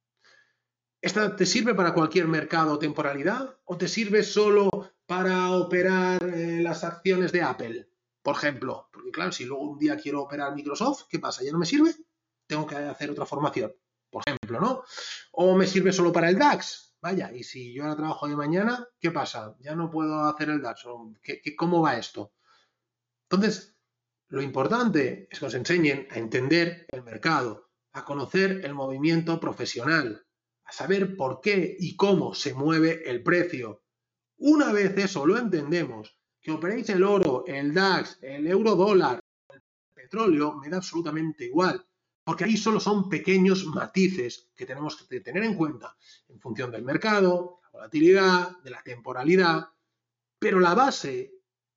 ¿Esta te sirve para cualquier mercado o temporalidad? ¿O te sirve solo para operar eh, las acciones de Apple, por ejemplo? Porque claro, si luego un día quiero operar Microsoft, ¿qué pasa? ¿Ya no me sirve? Tengo que hacer otra formación, por ejemplo, ¿no? ¿O me sirve solo para el DAX? Vaya, y si yo ahora trabajo de mañana, ¿qué pasa? Ya no puedo hacer el DAX. ¿Qué, qué, ¿Cómo va esto? Entonces, lo importante es que os enseñen a entender el mercado, a conocer el movimiento profesional, a saber por qué y cómo se mueve el precio. Una vez eso lo entendemos, que operéis el oro, el DAX, el euro dólar, el petróleo, me da absolutamente igual, porque ahí solo son pequeños matices que tenemos que tener en cuenta en función del mercado, la volatilidad, de la temporalidad, pero la base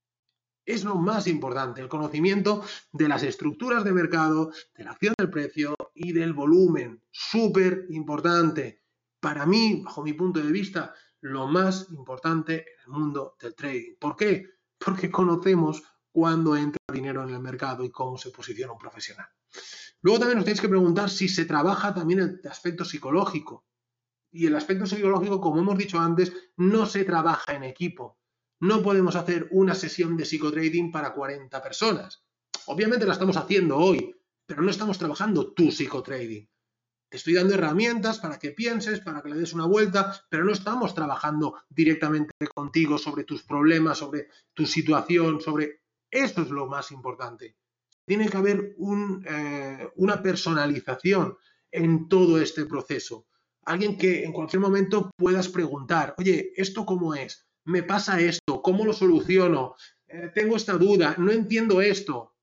es lo más importante, el conocimiento de las estructuras de mercado, de la acción del precio y del volumen. Súper importante. Para mí, bajo mi punto de vista, lo más importante en el mundo del trading. ¿Por qué? Porque conocemos cuándo entra dinero en el mercado y cómo se posiciona un profesional. Luego también os tenéis que preguntar si se trabaja también el aspecto psicológico. Y el aspecto psicológico, como hemos dicho antes, no se trabaja en equipo. No podemos hacer una sesión de psicotrading para cuarenta personas. Obviamente la estamos haciendo hoy, pero no estamos trabajando tu psicotrading. Te estoy dando herramientas para que pienses, para que le des una vuelta, pero no estamos trabajando directamente contigo sobre tus problemas, sobre tu situación, sobre... Eso es lo más importante. Tiene que haber un, eh, una personalización en todo este proceso. Alguien que en cualquier momento puedas preguntar, oye, ¿esto cómo es? ¿Me pasa esto? ¿Cómo lo soluciono? Eh, tengo esta duda, no entiendo esto.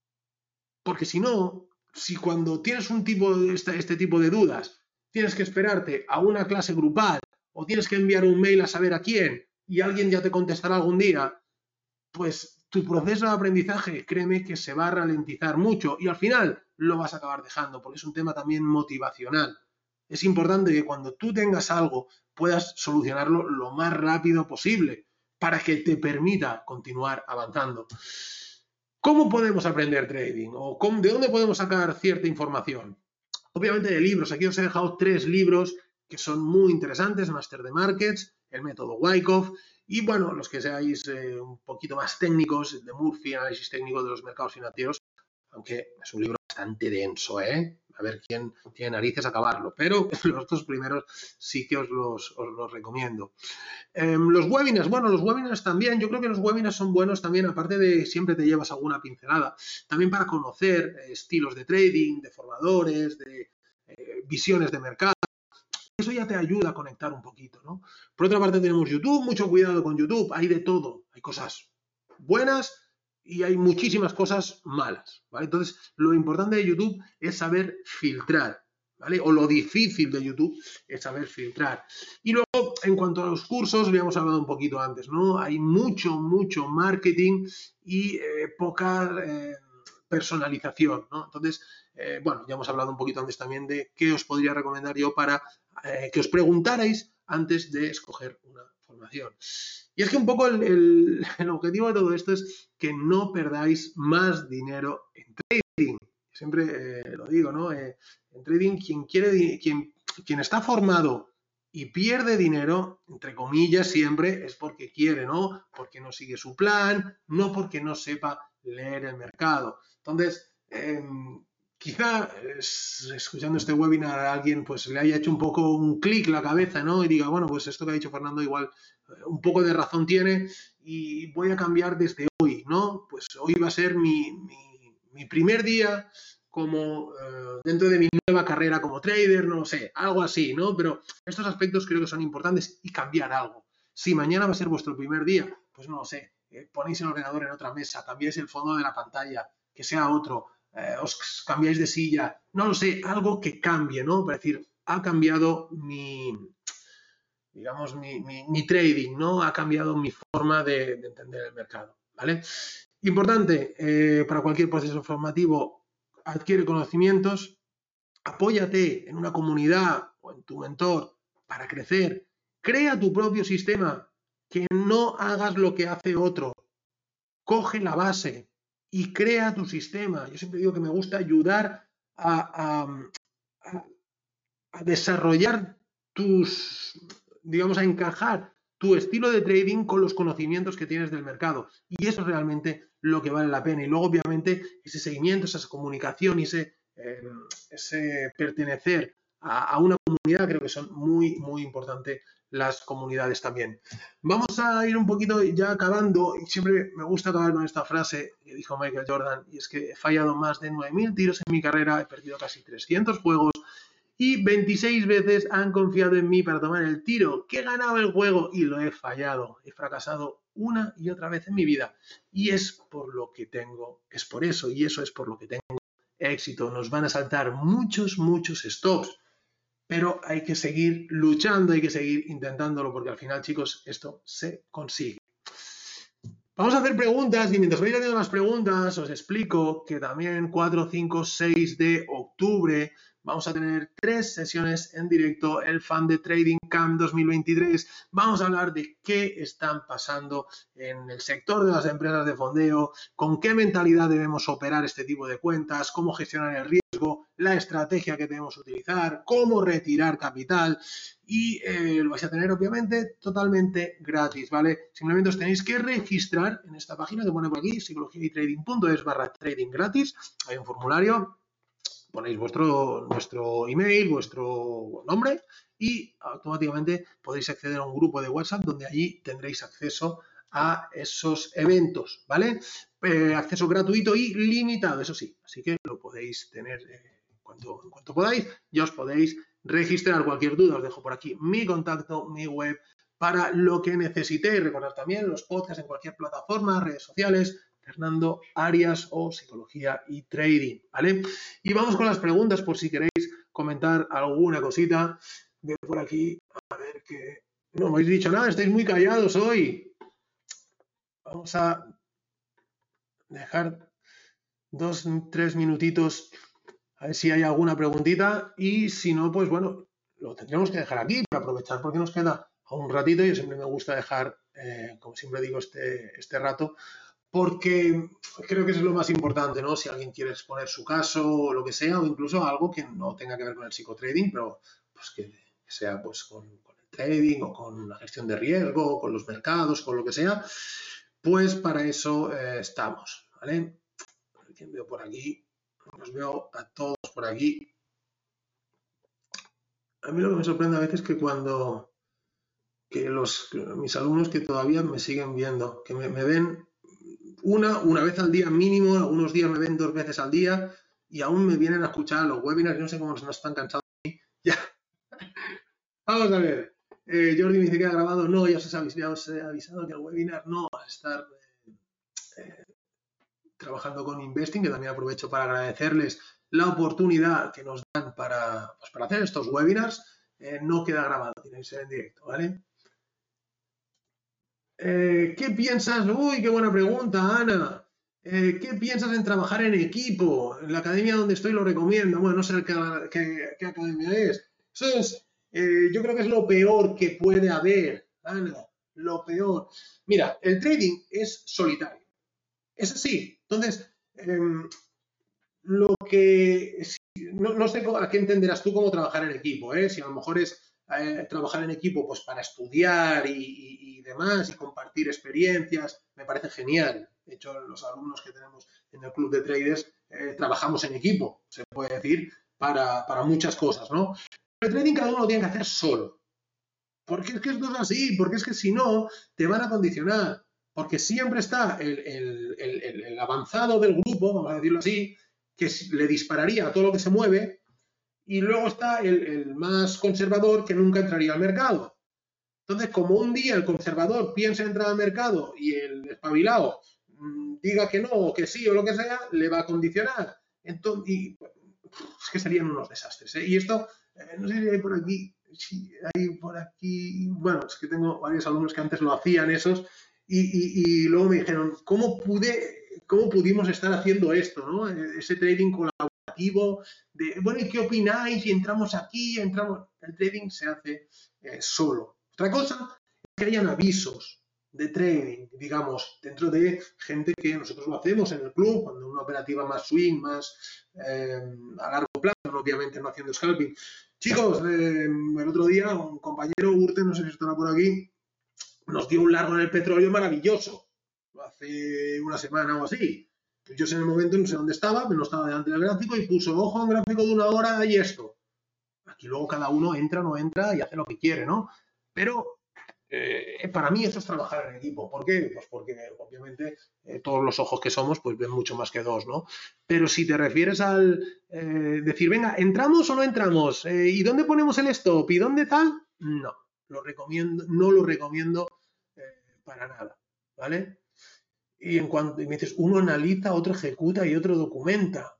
Porque si no, si cuando tienes un tipo de este, este tipo de dudas, tienes que esperarte a una clase grupal o tienes que enviar un mail a saber a quién y alguien ya te contestará algún día, pues tu proceso de aprendizaje, créeme que se va a ralentizar mucho y al final lo vas a acabar dejando, porque es un tema también motivacional. Es importante que cuando tú tengas algo puedas solucionarlo lo más rápido posible para que te permita continuar avanzando. ¿Cómo podemos aprender trading? ¿O cómo, de dónde podemos sacar cierta información? Obviamente de libros. Aquí os he dejado tres libros que son muy interesantes. Master the Markets, el método Wyckoff y, bueno, los que seáis eh, un poquito más técnicos, de Murphy, análisis técnico de los mercados financieros, aunque es un libro bastante denso, ¿eh? A ver quién tiene narices a acabarlo. Pero los dos primeros sí que os los, os los recomiendo. Eh, los webinars, bueno, los webinars también, yo creo que los webinars son buenos también, aparte de siempre te llevas alguna pincelada, también para conocer eh, estilos de trading, de formadores, de eh, visiones de mercado. Eso ya te ayuda a conectar un poquito, ¿no? Por otra parte tenemos YouTube, mucho cuidado con YouTube, hay de todo, hay cosas buenas y hay muchísimas cosas malas, ¿vale? Entonces, lo importante de YouTube es saber filtrar, ¿vale? O lo difícil de YouTube es saber filtrar. Y luego, en cuanto a los cursos, habíamos hablado un poquito antes, ¿no? Hay mucho, mucho marketing y eh, poca eh, personalización, ¿no? Entonces, eh, bueno, ya hemos hablado un poquito antes también de qué os podría recomendar yo para eh, que os preguntarais antes de escoger una formación. Y es que un poco el, el, el objetivo de todo esto es que no perdáis más dinero en trading. Siempre eh, lo digo, ¿no? Eh, en trading, quien quiere, quien, quien está formado y pierde dinero, entre comillas, siempre es porque quiere, ¿no? Porque no sigue su plan, no porque no sepa leer el mercado. Entonces, eh, quizá es, escuchando este webinar a alguien pues le haya hecho un poco un clic la cabeza, ¿no? Y diga, bueno, pues esto que ha dicho Fernando igual eh, un poco de razón tiene y voy a cambiar desde hoy, ¿no? Pues hoy va a ser mi, mi, mi primer día como eh, dentro de mi nueva carrera como trader, no lo sé, algo así, ¿no? Pero estos aspectos creo que son importantes y cambiar algo. Si mañana va a ser vuestro primer día, pues no lo sé, eh, ponéis el ordenador en otra mesa, cambiáis el fondo de la pantalla, que sea otro, eh, os cambiáis de silla, no lo sé, algo que cambie, ¿no? Para decir, ha cambiado mi, digamos, mi, mi, mi trading, ¿no? Ha cambiado mi forma de, de entender el mercado, ¿vale? Importante, eh, para cualquier proceso formativo, adquiere conocimientos, apóyate en una comunidad o en tu mentor para crecer, crea tu propio sistema, que no hagas lo que hace otro, coge la base y crea tu sistema. Yo siempre digo que me gusta ayudar a, a, a, a desarrollar tus, digamos, a encajar tu estilo de trading con los conocimientos que tienes del mercado. Y eso es realmente lo que vale la pena. Y luego, obviamente, ese seguimiento, esa comunicación y ese, eh, ese pertenecer a, a una comunidad, creo que son muy, muy importantes las comunidades también. Vamos a ir un poquito ya acabando. Y siempre me gusta acabar con esta frase que dijo Michael Jordan, y es que he fallado más de nueve mil tiros en mi carrera, he perdido casi trescientos juegos, y veintiséis veces han confiado en mí para tomar el tiro, que he ganado el juego y lo he fallado. He fracasado una y otra vez en mi vida. Y es por lo que tengo, es por eso, y eso es por lo que tengo éxito. Nos van a saltar muchos, muchos stops, pero hay que seguir luchando, hay que seguir intentándolo, porque al final, chicos, esto se consigue. Vamos a hacer preguntas y mientras vais haciendo las preguntas os explico que también cuatro, cinco, seis de octubre vamos a tener tres sesiones en directo, el Fan de Trading Camp dos mil veintitrés. Vamos a hablar de qué están pasando en el sector de las empresas de fondeo, con qué mentalidad debemos operar este tipo de cuentas, cómo gestionar el riesgo, la estrategia que debemos utilizar, cómo retirar capital y eh, lo vais a tener obviamente totalmente gratis, ¿vale? Simplemente os tenéis que registrar en esta página que pone por aquí, psicología y trading punto es barra trading gratis. Hay un formulario. Ponéis vuestro, vuestro email, vuestro nombre y automáticamente podéis acceder a un grupo de WhatsApp donde allí tendréis acceso a esos eventos, ¿vale? Eh, acceso gratuito y limitado, eso sí, así que lo podéis tener eh, en, cuanto, en cuanto podáis, ya os podéis registrar. Cualquier duda os dejo por aquí mi contacto, mi web, para lo que necesitéis. Recordad también los podcasts en cualquier plataforma, redes sociales, Fernando Arias o Psicología y Trading, ¿vale? Y vamos con las preguntas por si queréis comentar alguna cosita. Veo por aquí, a ver que... No me habéis dicho nada, estáis muy callados hoy. Vamos a dejar dos, tres minutitos a ver si hay alguna preguntita y si no, pues bueno, lo tendremos que dejar aquí para aprovechar porque nos queda un ratito. Yo siempre me gusta dejar, eh, como siempre digo, este, este rato porque creo que eso es lo más importante, ¿no? Si alguien quiere exponer su caso o lo que sea, o incluso algo que no tenga que ver con el psicotrading, pero pues que sea pues con, con el trading o con la gestión de riesgo, o con los mercados, con lo que sea, pues para eso eh, estamos, ¿vale? ¿Quién veo por aquí? Los veo a todos por aquí. A mí lo que me sorprende a veces es que cuando que los, mis alumnos que todavía me siguen viendo, que me, me ven una, una vez al día mínimo, algunos días me ven dos veces al día y aún me vienen a escuchar los webinars, no sé cómo no están cansados de mí. Ya. Vamos a ver. Eh, Jordi me dice que ha grabado. No, ya os, he avisado, ya os he avisado que el webinar no va a estar eh, trabajando con Investing, que también aprovecho para agradecerles la oportunidad que nos dan para, pues, para hacer estos webinars. Eh, no queda grabado, tiene que ser en directo, ¿vale? Eh, ¿Qué piensas? Uy, qué buena pregunta, Ana. Eh, ¿Qué piensas en trabajar en equipo? En la academia donde estoy lo recomiendo. Bueno, no sé qué, qué, qué academia es. Eso es, eh, yo creo que es lo peor que puede haber, Ana. Lo peor. Mira, el trading es solitario. Es así. Entonces, eh, lo que... No, no, sé a qué entenderás tú cómo trabajar en equipo, ¿eh? Si a lo mejor es eh, trabajar en equipo pues para estudiar y, y, y demás y compartir experiencias, me parece genial. De hecho, los alumnos que tenemos en el club de traders eh, trabajamos en equipo, se puede decir, para, para muchas cosas, ¿no? Pero el trading cada uno lo tiene que hacer solo. Porque es que esto es así, porque es que si no, te van a condicionar. Porque siempre está el, el, el, el avanzado del grupo, vamos a decirlo así, que le dispararía a todo lo que se mueve, y luego está el, el más conservador que nunca entraría al mercado. Entonces, como un día el conservador piensa entrar al mercado y el espabilado mmm, diga que no o que sí o lo que sea, le va a condicionar. Entonces, y, es que serían unos desastres, ¿eh? Y esto, eh, no sé si hay por aquí, si hay por aquí, bueno, es que tengo varios alumnos que antes lo hacían esos, y, y, y luego me dijeron, ¿cómo pude, cómo pudimos estar haciendo esto, ¿no? Ese trading colaborativo, de, bueno, ¿y qué opináis? Y entramos aquí, entramos, el trading se hace eh, solo. Otra cosa es que hayan avisos de trading, digamos, dentro de gente que nosotros lo hacemos en el club, cuando una operativa más swing, más eh, a largo plazo, obviamente no haciendo scalping. Chicos, eh, el otro día un compañero, Urte, no sé si estará por aquí, nos dio un largo en el petróleo maravilloso, hace una semana o así. Yo en el momento no sé dónde estaba, pero no estaba delante del gráfico y puso, ojo, un gráfico de una hora y esto. Aquí luego cada uno entra o no entra y hace lo que quiere, ¿no? Pero eh, para mí eso es trabajar en equipo. ¿Por qué? Pues porque obviamente eh, todos los ojos que somos pues ven mucho más que dos, ¿no? Pero si te refieres al eh, decir, venga, ¿entramos o no entramos? Eh, ¿Y dónde ponemos el stop? ¿Y dónde tal? No, lo recomiendo, no lo recomiendo eh, para nada, ¿vale? Y en cuanto y me dices, uno analiza, otro ejecuta y otro documenta.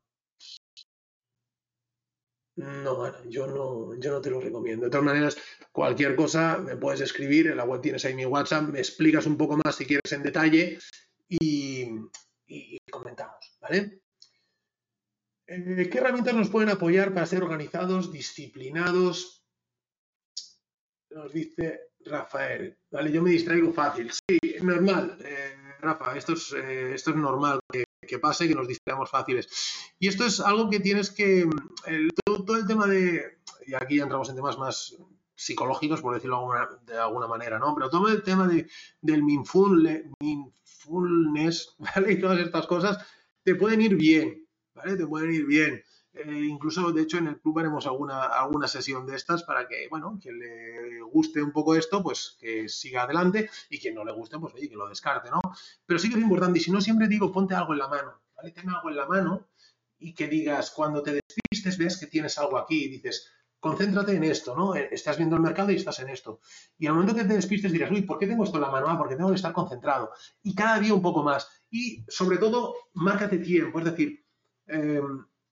No, Ana, yo no, yo no te lo recomiendo. De todas maneras, cualquier cosa me puedes escribir, en la web tienes ahí mi WhatsApp, me explicas un poco más si quieres en detalle y, y comentamos, ¿vale? Eh, ¿Qué herramientas nos pueden apoyar para ser organizados, disciplinados? Nos dice Rafael, ¿vale? Yo me distraigo fácil. Sí, normal, eh, Rafa, esto es, eh, esto es normal que, que pase, que nos distraemos fáciles. Y esto es algo que tienes que, el, todo, todo el tema de, y aquí ya entramos en temas más psicológicos, por decirlo alguna, de alguna manera, ¿no? Pero todo el tema de, del mindfulness, mindfulness, ¿vale? Y todas estas cosas te pueden ir bien, ¿vale? Te pueden ir bien. Eh, incluso, de hecho, en el club haremos alguna, alguna sesión de estas para que, bueno, quien le guste un poco esto, pues que siga adelante y quien no le guste, pues oye, que lo descarte, ¿no? Pero sí que es importante, y si no, siempre digo, ponte algo en la mano, ¿vale? Ten algo en la mano y que digas, cuando te despistes, ves que tienes algo aquí y dices, concéntrate en esto, ¿no? Estás viendo el mercado y estás en esto. Y al momento que te despistes dirás, uy, ¿por qué tengo esto en la mano? Ah, porque tengo que estar concentrado. Y cada día un poco más. Y, sobre todo, márcate tiempo, es decir, eh,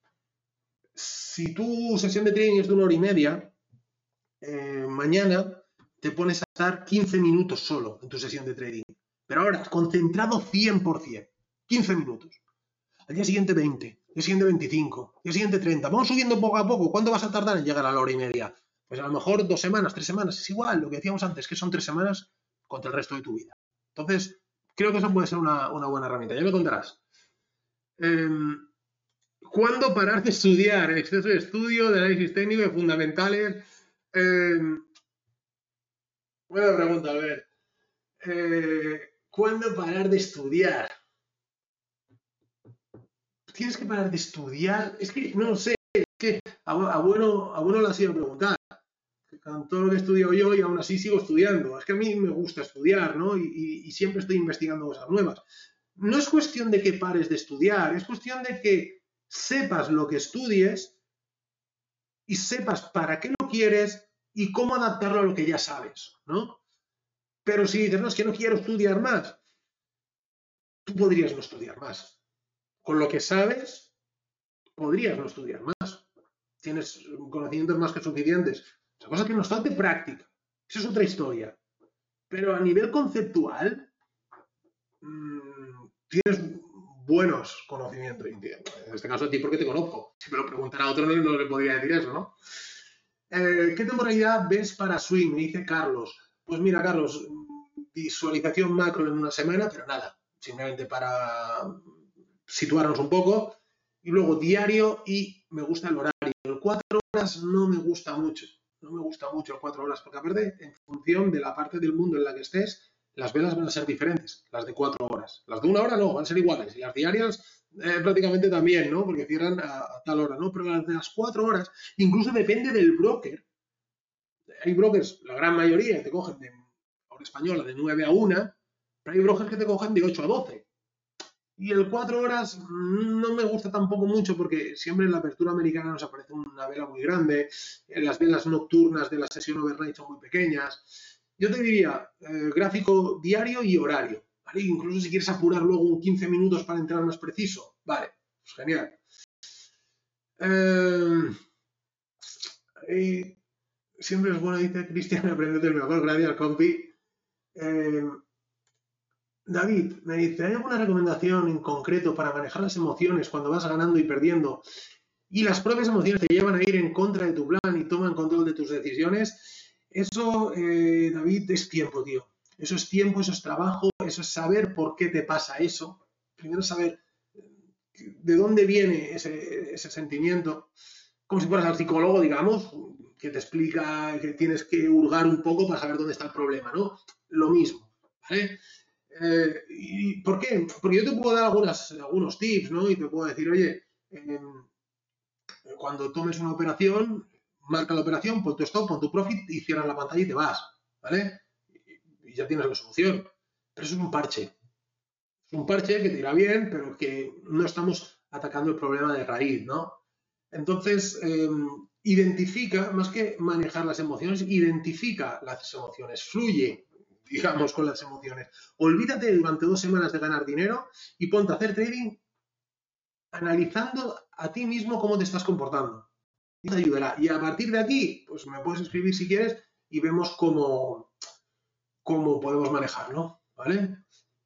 si tu sesión de trading es de una hora y media, eh, mañana te pones a estar quince minutos solo en tu sesión de trading. Pero ahora, concentrado cien por ciento. quince minutos. Al día siguiente veinte. Al día siguiente veinticinco. Al día siguiente treinta. Vamos subiendo poco a poco. ¿Cuánto vas a tardar en llegar a la hora y media? Pues a lo mejor dos semanas, tres semanas. Es igual, lo que decíamos antes, que son tres semanas contra el resto de tu vida. Entonces, creo que eso puede ser una, una buena herramienta. Ya me contarás. Eh, ¿Cuándo parar de estudiar? Exceso de estudio, de análisis técnico, de fundamentales. Eh, buena pregunta, a ver. Eh, ¿Cuándo parar de estudiar? Tienes que parar de estudiar. Es que no sé, es que a, a, bueno, a bueno le ha sido preguntar. Con todo lo que he estudiado yo y aún así sigo estudiando. Es que a mí me gusta estudiar, ¿no? Y, y, y siempre estoy investigando cosas nuevas. No es cuestión de que pares de estudiar, es cuestión de que sepas lo que estudies y sepas para qué lo quieres y cómo adaptarlo a lo que ya sabes, ¿no? Pero si dices, no, es que no quiero estudiar más, tú podrías no estudiar más. con lo que sabes, podrías no estudiar más. Tienes conocimientos más que suficientes. Otra cosa es que nos falte práctica. Esa es otra historia. Pero a nivel conceptual, mmm, tienes buenos conocimientos. En este caso a ti porque te conozco. Si me lo preguntara a otro no, no le podría decir eso, ¿no? Eh, ¿Qué temporalidad ves para Swing? Me dice Carlos. Pues mira, Carlos, visualización macro en una semana, pero nada. Simplemente para situarnos un poco. Y luego diario y me gusta el horario. El cuatro horas no me gusta mucho. No me gusta mucho el cuatro horas, porque aparte, en función de la parte del mundo en la que estés, las velas van a ser diferentes, las de cuatro horas. Las de una hora no, van a ser iguales. Y las diarias eh, prácticamente también, ¿no? Porque cierran a, a tal hora, ¿no? Pero las de las cuatro horas, incluso depende del broker. Hay brokers, la gran mayoría, que te cogen de hora española de nueve a una, pero hay brokers que te cogen de ocho a doce. Y el cuatro horas no me gusta tampoco mucho porque siempre en la apertura americana nos aparece una vela muy grande, las velas nocturnas de la sesión overnight son muy pequeñas. Yo te diría eh, gráfico diario y horario, ¿vale? Incluso si quieres apurar luego un quince minutos para entrar más preciso, vale, pues genial. Eh, y siempre es bueno, dice Cristian, aprendete el mejor, gracias, compi. Eh, David me dice, ¿hay alguna recomendación en concreto para manejar las emociones cuando vas ganando y perdiendo y las propias emociones te llevan a ir en contra de tu plan y toman control de tus decisiones? Eso, eh, David, es tiempo, tío. Eso es tiempo, eso es trabajo, eso es saber por qué te pasa eso. Primero saber de dónde viene ese, ese sentimiento. Como si fueras al psicólogo, digamos, que te explica que tienes que hurgar un poco para saber dónde está el problema, ¿no? Lo mismo, ¿vale? Eh, ¿Y por qué? Porque yo te puedo dar algunas, algunos tips, ¿no? Y te puedo decir, oye, eh, cuando tomes una operación, marca la operación, pon tu stop, pon tu profit y cierras la pantalla y te vas, ¿vale? Y ya tienes la solución. Pero eso es un parche. Es un parche que te irá bien, pero que no estamos atacando el problema de raíz, ¿no? Entonces, eh, identifica, más que manejar las emociones, identifica las emociones, fluye, digamos, con las emociones. Olvídate durante dos semanas de ganar dinero y ponte a hacer trading analizando a ti mismo cómo te estás comportando. Y te ayudará. Y a partir de aquí, pues me puedes escribir si quieres y vemos cómo, cómo podemos manejarlo, ¿vale?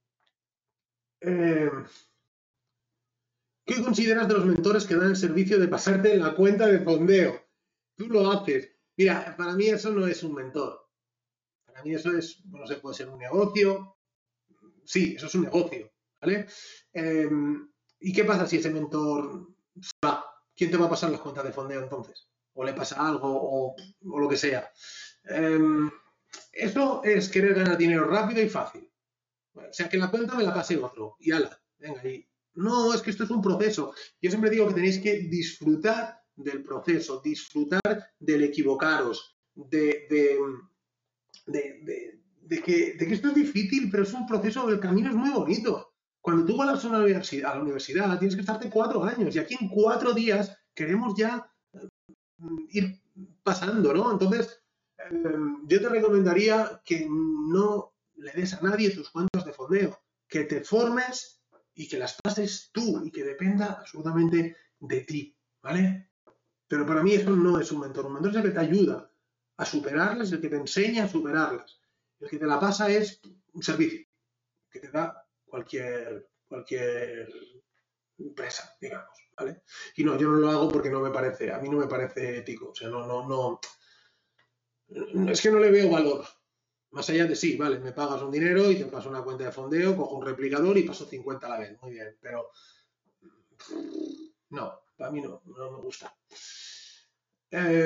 Eh, ¿Qué consideras de los mentores que dan el servicio de pasarte la cuenta de fondeo? Tú lo haces. Mira, para mí eso no es un mentor. Para mí eso es, no sé, puede ser un negocio. Sí, eso es un negocio, ¿vale? Eh, ¿Y qué pasa si ese mentor se va? ¿Quién te va a pasar las cuentas de fondeo entonces? O le pasa algo o, o lo que sea. Eh, eso es querer ganar dinero rápido y fácil. O sea, que la cuenta me la pase otro. Y ala, venga, ahí. No, es que esto es un proceso. Yo siempre digo que tenéis que disfrutar del proceso, disfrutar del equivocaros, de, de, de, de, de, que, de que esto es difícil, pero es un proceso, el camino es muy bonito. Cuando tú vas a la universidad, a la universidad tienes que estarte cuatro años y aquí en cuatro días queremos ya ir pasando, ¿no? Entonces, eh, yo te recomendaría que no le des a nadie tus cuentas de fondeo, que te formes y que las pases tú y que dependa absolutamente de ti, ¿vale? Pero para mí eso no es un mentor. Un mentor es el que te ayuda a superarlas, el que te enseña a superarlas. El que te la pasa es un servicio que te da cualquier, cualquier empresa, digamos, ¿vale? Y no, yo no lo hago porque no me parece, a mí no me parece ético. O sea, no, no, no. Es que no le veo valor. Más allá de sí, vale, me pagas un dinero y te paso una cuenta de fondeo, cojo un replicador y paso cincuenta a la vez. Muy bien, pero no, para mí no, no me gusta. Eh,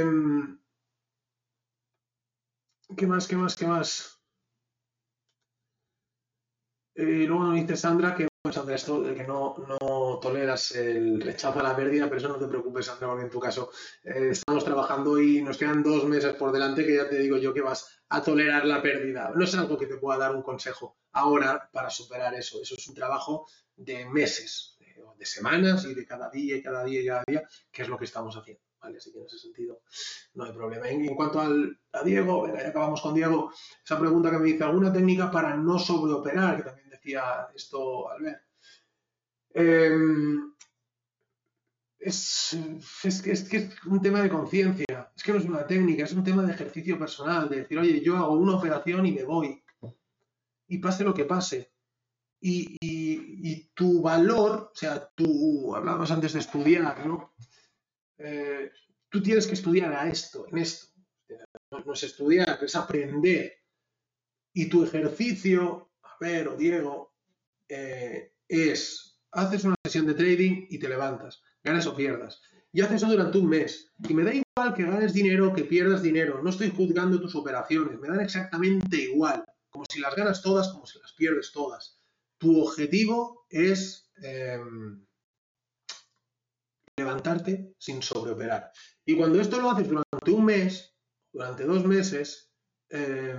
¿Qué más, qué más, qué más? Eh, luego nos dice Sandra que, pues, Sandra, esto de que no, no toleras el rechazo a la pérdida, pero eso no te preocupes, Sandra, porque en tu caso eh, estamos trabajando y nos quedan dos meses por delante que ya te digo yo que vas a tolerar la pérdida. No es algo que te pueda dar un consejo ahora para superar eso. Eso es un trabajo de meses, de, de semanas y de cada día y cada día y cada día, que es lo que estamos haciendo. ¿Vale? Así que en ese sentido no hay problema. En, en cuanto al, a Diego, venga, ya acabamos con Diego, esa pregunta que me dice, ¿alguna técnica para no sobreoperar? Que también decía esto Albert. Eh, es, es, que, es que es un tema de conciencia, es que no es una técnica, es un tema de ejercicio personal, de decir, oye, yo hago una operación y me voy, y pase lo que pase. Y, y, y tu valor, o sea, tú hablabas antes de estudiar, ¿no? Eh, tú tienes que estudiar a esto, en esto. No, no es estudiar, es aprender. Y tu ejercicio, a ver, o Diego, eh, es, haces una sesión de trading y te levantas, ganas o pierdas. Y haces eso durante un mes. Y me da igual que ganes dinero o que pierdas dinero. No estoy juzgando tus operaciones. Me dan exactamente igual. Como si las ganas todas, como si las pierdes todas. Tu objetivo es eh, levantarte sin sobreoperar. Y cuando esto lo haces durante un mes, durante dos meses, eh,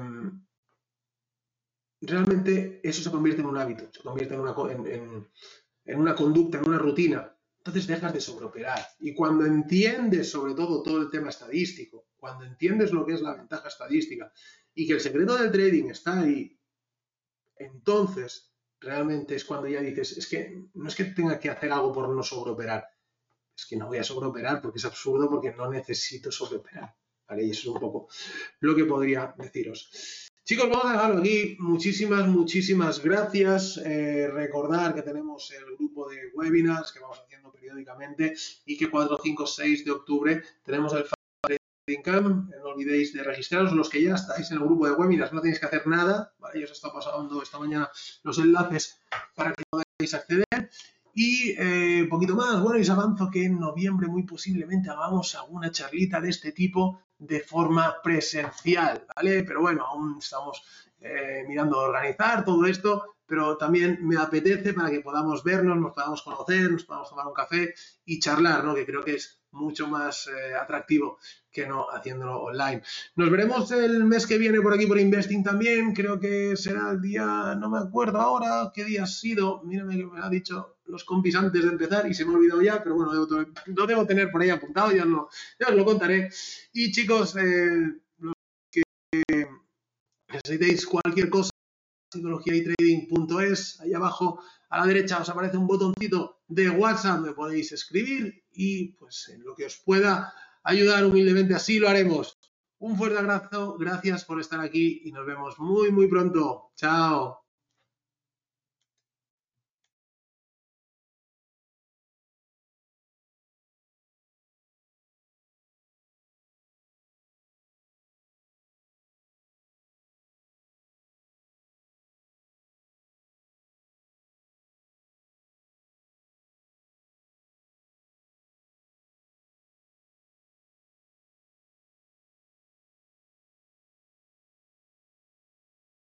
realmente eso se convierte en un hábito, se convierte en una, en, en, en una conducta, en una rutina. Entonces dejas de sobreoperar. Y cuando entiendes sobre todo todo el tema estadístico, cuando entiendes lo que es la ventaja estadística y que el secreto del trading está ahí, entonces realmente es cuando ya dices, es que no es que tenga que hacer algo por no sobreoperar, es que no voy a sobreoperar porque es absurdo, porque no necesito sobreoperar. ¿Vale? Y eso es un poco lo que podría deciros. Chicos, vamos a dejarlo aquí. Muchísimas, muchísimas gracias. Eh, recordar que tenemos el grupo de webinars que vamos haciendo periódicamente y que cuatro, cinco, seis de octubre tenemos el Trading Camp. No olvidéis de registraros. Los que ya estáis en el grupo de webinars no tenéis que hacer nada. ¿Vale? Yo os he estado pasando esta mañana los enlaces para que podáis acceder. Y eh, poquito más, bueno, y os avanzo que en noviembre muy posiblemente hagamos alguna charlita de este tipo de forma presencial, ¿vale? Pero bueno, aún estamos eh, mirando de organizar todo esto, pero también me apetece para que podamos vernos, nos podamos conocer, nos podamos tomar un café y charlar, ¿no? Que creo que es mucho más eh, atractivo que no haciéndolo online. Nos veremos el mes que viene por aquí por Investing también, creo que será el día, no me acuerdo ahora qué día ha sido, mírame que me ha dicho los compis antes de empezar y se me ha olvidado ya, pero bueno, debo, lo debo tener por ahí apuntado, ya, no, ya os lo contaré. Y chicos, eh, los que necesitéis cualquier cosa, psicología y trading punto es, ahí abajo a la derecha os aparece un botoncito de WhatsApp, me podéis escribir y pues en lo que os pueda ayudar humildemente así lo haremos. Un fuerte abrazo, gracias por estar aquí y nos vemos muy muy pronto. Chao.